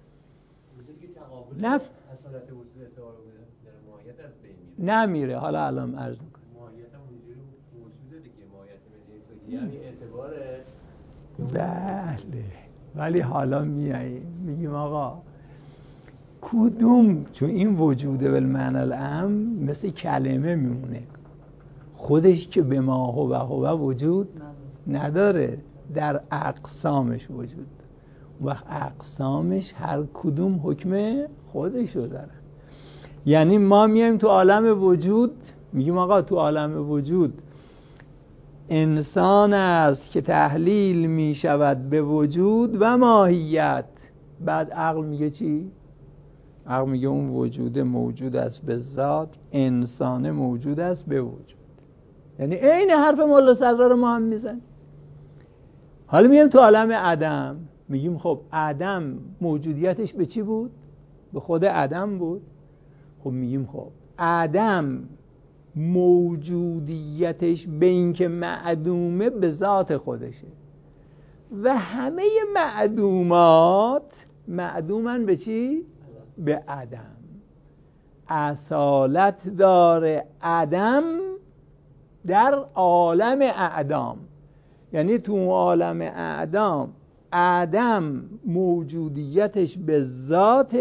نف اصالت وجود اعتبار بوده در ماهیت از بین میره. نمیره. حالا الان عرض میکنم. ماهیت هم اونجوری وجوده دیگه، ماهیت بدیهی یعنی اعتباره. بله، ولی حالا میاییم میگیم آقا کدوم؟ چون این وجود بالمعنی الاعم مثل کلمه میمونه، خودش که به ما هو هو وجود نداره، در اقسامش وجود داره. وقت اقسامش هر کدوم حکم خودشو داره. یعنی ما میایم تو عالم وجود میگیم آقا تو عالم وجود انسان است که تحلیل میشود به وجود و ماهیت. بعد عقل میگه چی؟ عقل میگه اون وجود موجود است به ذات، انسان موجود است به وجود. یعنی عین حرف مولا صدرا ما هم میزن. حالا میگیم تو عالم عدم میگیم خب عدم موجودیتش به چی بود؟ به خود عدم بود. خب میگیم خب عدم موجودیتش به این که معدومه به ذات خودشه و همه معدومات معدومن به چی؟ به عدم. اصالت داره عدم در عالم اعدام. یعنی تو عالم اعدام عدم موجودیتش به ذات،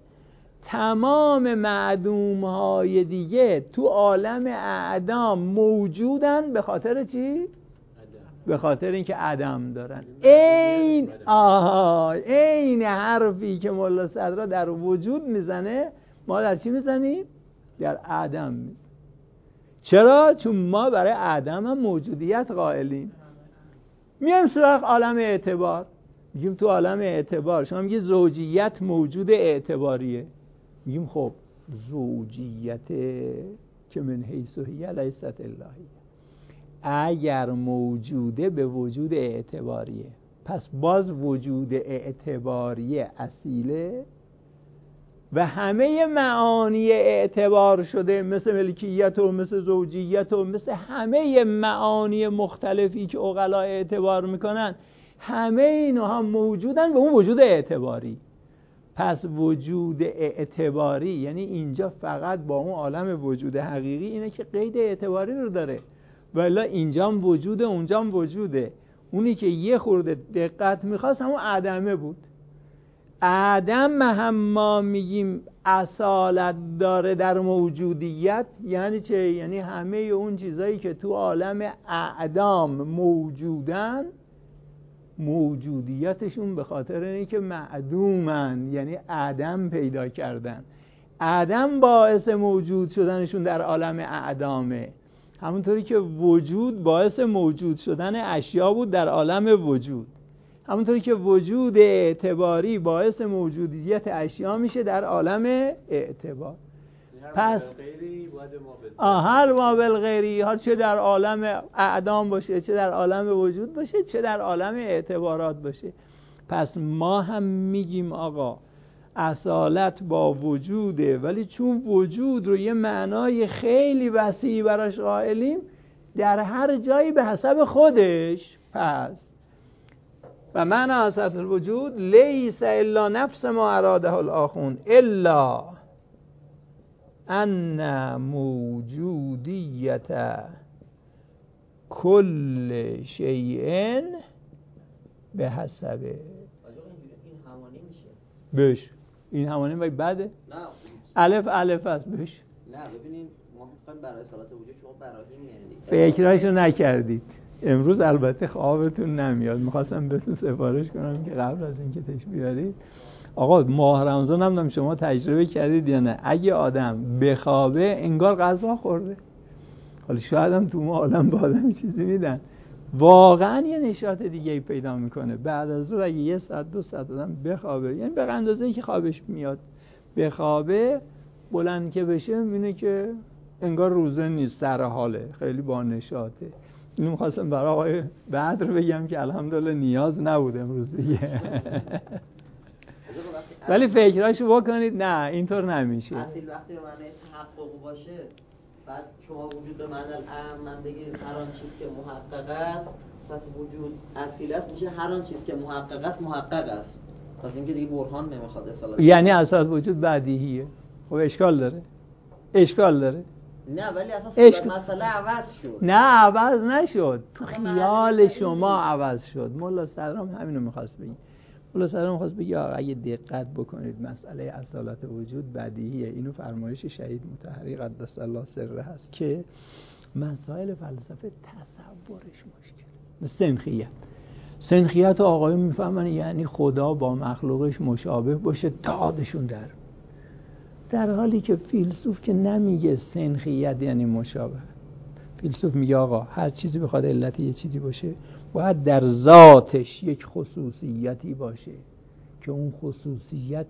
تمام معدوم‌های دیگه تو عالم اعدام موجودن به خاطر چی؟ به خاطر اینکه عدم دارن. این آها این حرفی که مولا صدرا در وجود میزنه ما در چی میزنیم؟ در عدم میزنیم. چرا؟ چون ما برای عدم هم موجودیت قائلیم. میایم سراغ عالم اعتبار، میگیم تو عالم اعتبار شما میگی زوجیت موجود اعتباریه، میگیم خب زوجیت که من حیث هی لیست الهی اگر موجوده به وجود اعتباریه، پس باز وجود اعتباریه اصیله و همه معانی اعتبار شده مثل ملکیت و مثل زوجیت و مثل همه معانی مختلفی که عقلا اعتبار میکنن، همه اینها موجودن به اون وجود اعتباری. پس وجود اعتباری یعنی اینجا فقط با اون عالم وجود حقیقی اینه که قید اعتباری رو داره، ولی اینجا هم وجوده اونجا هم وجوده. اونی که یه خورده دقت میخواست همون عدمه بود. عدم هم ما میگیم اصالت داره در موجودیت، یعنی چه؟ یعنی همه اون چیزایی که تو عالم اعدام موجودن موجودیتشون به خاطر اینه که معدومن، یعنی عدم پیدا کردن. عدم باعث موجود شدنشون در عالم اعدامه، همونطوری که وجود باعث موجود شدن اشیا بود در عالم وجود، همونطوری که وجود اعتباری باعث موجودیت اشیا میشه در عالم اعتبار. پس هر ما بالغیری، هر چه در عالم اعدام باشه، چه در عالم وجود باشه، چه در عالم اعتبارات باشه. پس ما هم میگیم آقا اصالت با وجوده، ولی چون وجود رو یه معنای خیلی وسیع براش قائلیم در هر جایی به حسب خودش، پس و معنی اصالت الوجود لیس الا نفس ما اراده الاخون الا ان موجودیت کل شیء به حسب این همانی میشه بش این همانی باید بعده؟ نه الف الف است بش. نه ببینین ما میخوایم برای اصالت وجود شما براهیم یعنی فکراشو نکردید امروز. البته خوابتون نمیاد، میخواستم بهتون سفارش کنم که قبل از اینکه تش بیارید آقا ماه رمضان هم شما تجربه کردید یا نه؟ اگه آدم بخوابه انگار غذا خورده. حالا شاید هم تو ما عالم با آدم چیزی میدن، واقعا یه نشاط دیگه ای پیدا میکنه. بعد از ظهر اگه یه ساعت دو ساعت آدم بخوابه، یعنی به اندازه‌ای که خوابش میاد بخوابه، بلند که بشه میبینه که انگار روزه نیست، سر حاله، خیلی با نشاطه. اینو می‌خواستم برای آقای بدر بگم که الحمدلله نیاز نبود امروز دیگه. ولی فکراشو بکنید نه اینطور نمیشه. اصیل وقتی به معنی تحقق باشه، بعد شما وجود به معنی الام من بگیرید هر آن چیز که محقق است، پس وجود اصیل است میشه هر آن چیز که محقق است محقق است. پس اینکه دیگه برهان نمیخواد اصالت، یعنی اصالت وجود بدیهیه. خب اشکال داره؟ اشکال داره؟ نه ولی اساس اشک... مسئله عوض شد. نه عوض نشد، تو خیال شما عوض شد. مولا صدرام همینو میخواست بگی. مولا صدرام میخواست بگی آقا اگه دقت بکنید مسئله اصالت وجود بدیهیه. اینو فرمایش شهید مطهری قدس الله سره هست که مسائل فلسفه تصورش مشکل. مثل سنخیت. سنخیت آقایون میفهمن یعنی خدا با مخلوقش مشابه باشه، دادشون در در حالی که فیلسوف که نمیگه سنخیت یعنی مشابه. فیلسوف میگه آقا هر چیزی بخواد علت یه چیزی باشه باید در ذاتش یک خصوصیتی باشه که اون خصوصیت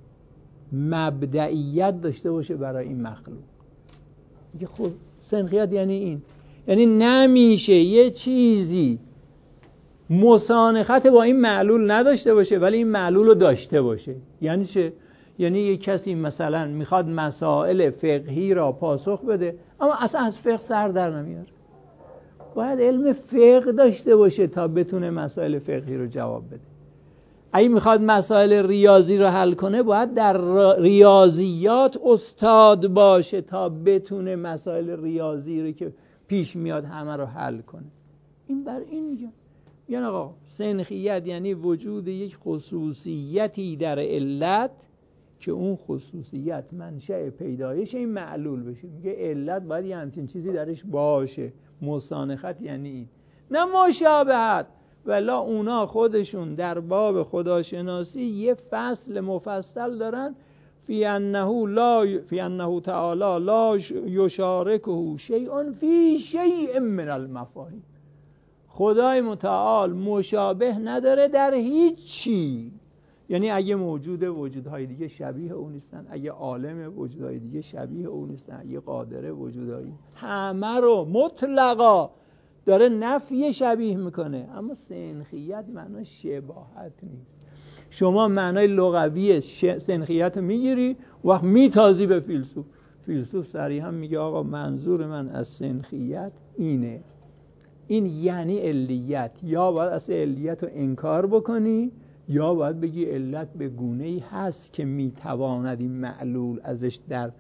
مبدئیت داشته باشه برای این مخلوق. میگه خب سنخیت یعنی این، یعنی نمیشه یه چیزی مسانخت با این معلول نداشته باشه ولی این معلول رو داشته باشه. یعنی چه؟ یعنی یه کسی مثلا میخواد مسائل فقهی را پاسخ بده اما اصلا از فقه سر در نمیاره. باید علم فقه داشته باشه تا بتونه مسائل فقهی رو جواب بده. اگه میخواد مسائل ریاضی رو حل کنه باید در ریاضیات استاد باشه تا بتونه مسائل ریاضی رو که پیش میاد همه رو حل کنه. این بر این میگم یعنی آقا سنخیت یعنی وجود یک خصوصیتی در علت که اون خصوصیت منشأ پیدایش این معلول بشه. میگه علت باید یه همچین چیزی درش باشه. مسانخت یعنی این، نه مشابهت. ولی اونا خودشون در باب خداشناسی یه فصل مفصل دارن، فی انه لا فی انه تعالی لا یشارکه شیء فی شیء من المفاهیم. خدای متعال مشابه نداره در هیچ چی. یعنی اگه موجود وجودهای دیگه شبیه او نیستن، اگه عالم وجودهای دیگه شبیه او نیستن، اگه قادره وجودهای همه رو مطلقا داره نفی شبیه میکنه. اما سنخیت معنی شباهت نیست. شما معنای لغوی سنخیت رو میگیری و میتازی به فیلسوف. فیلسوف صریحا میگه آقا منظور من از سنخیت اینه، این یعنی علیت. یا باید اصل علیت رو انکار بکنی، یا باید بگی علت به گونه‌ای هست که میتواند این معلول ازش در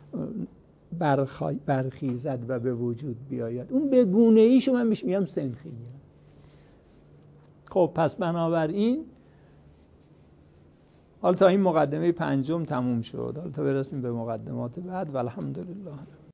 برخیزد و به وجود بیاید. اون به گونه‌ایش من میش میگم سنخیت. خب پس بنابراین حالا تا این مقدمه پنجم تموم شد، حالا تا برسیم به مقدمات بعد. والحمدلله.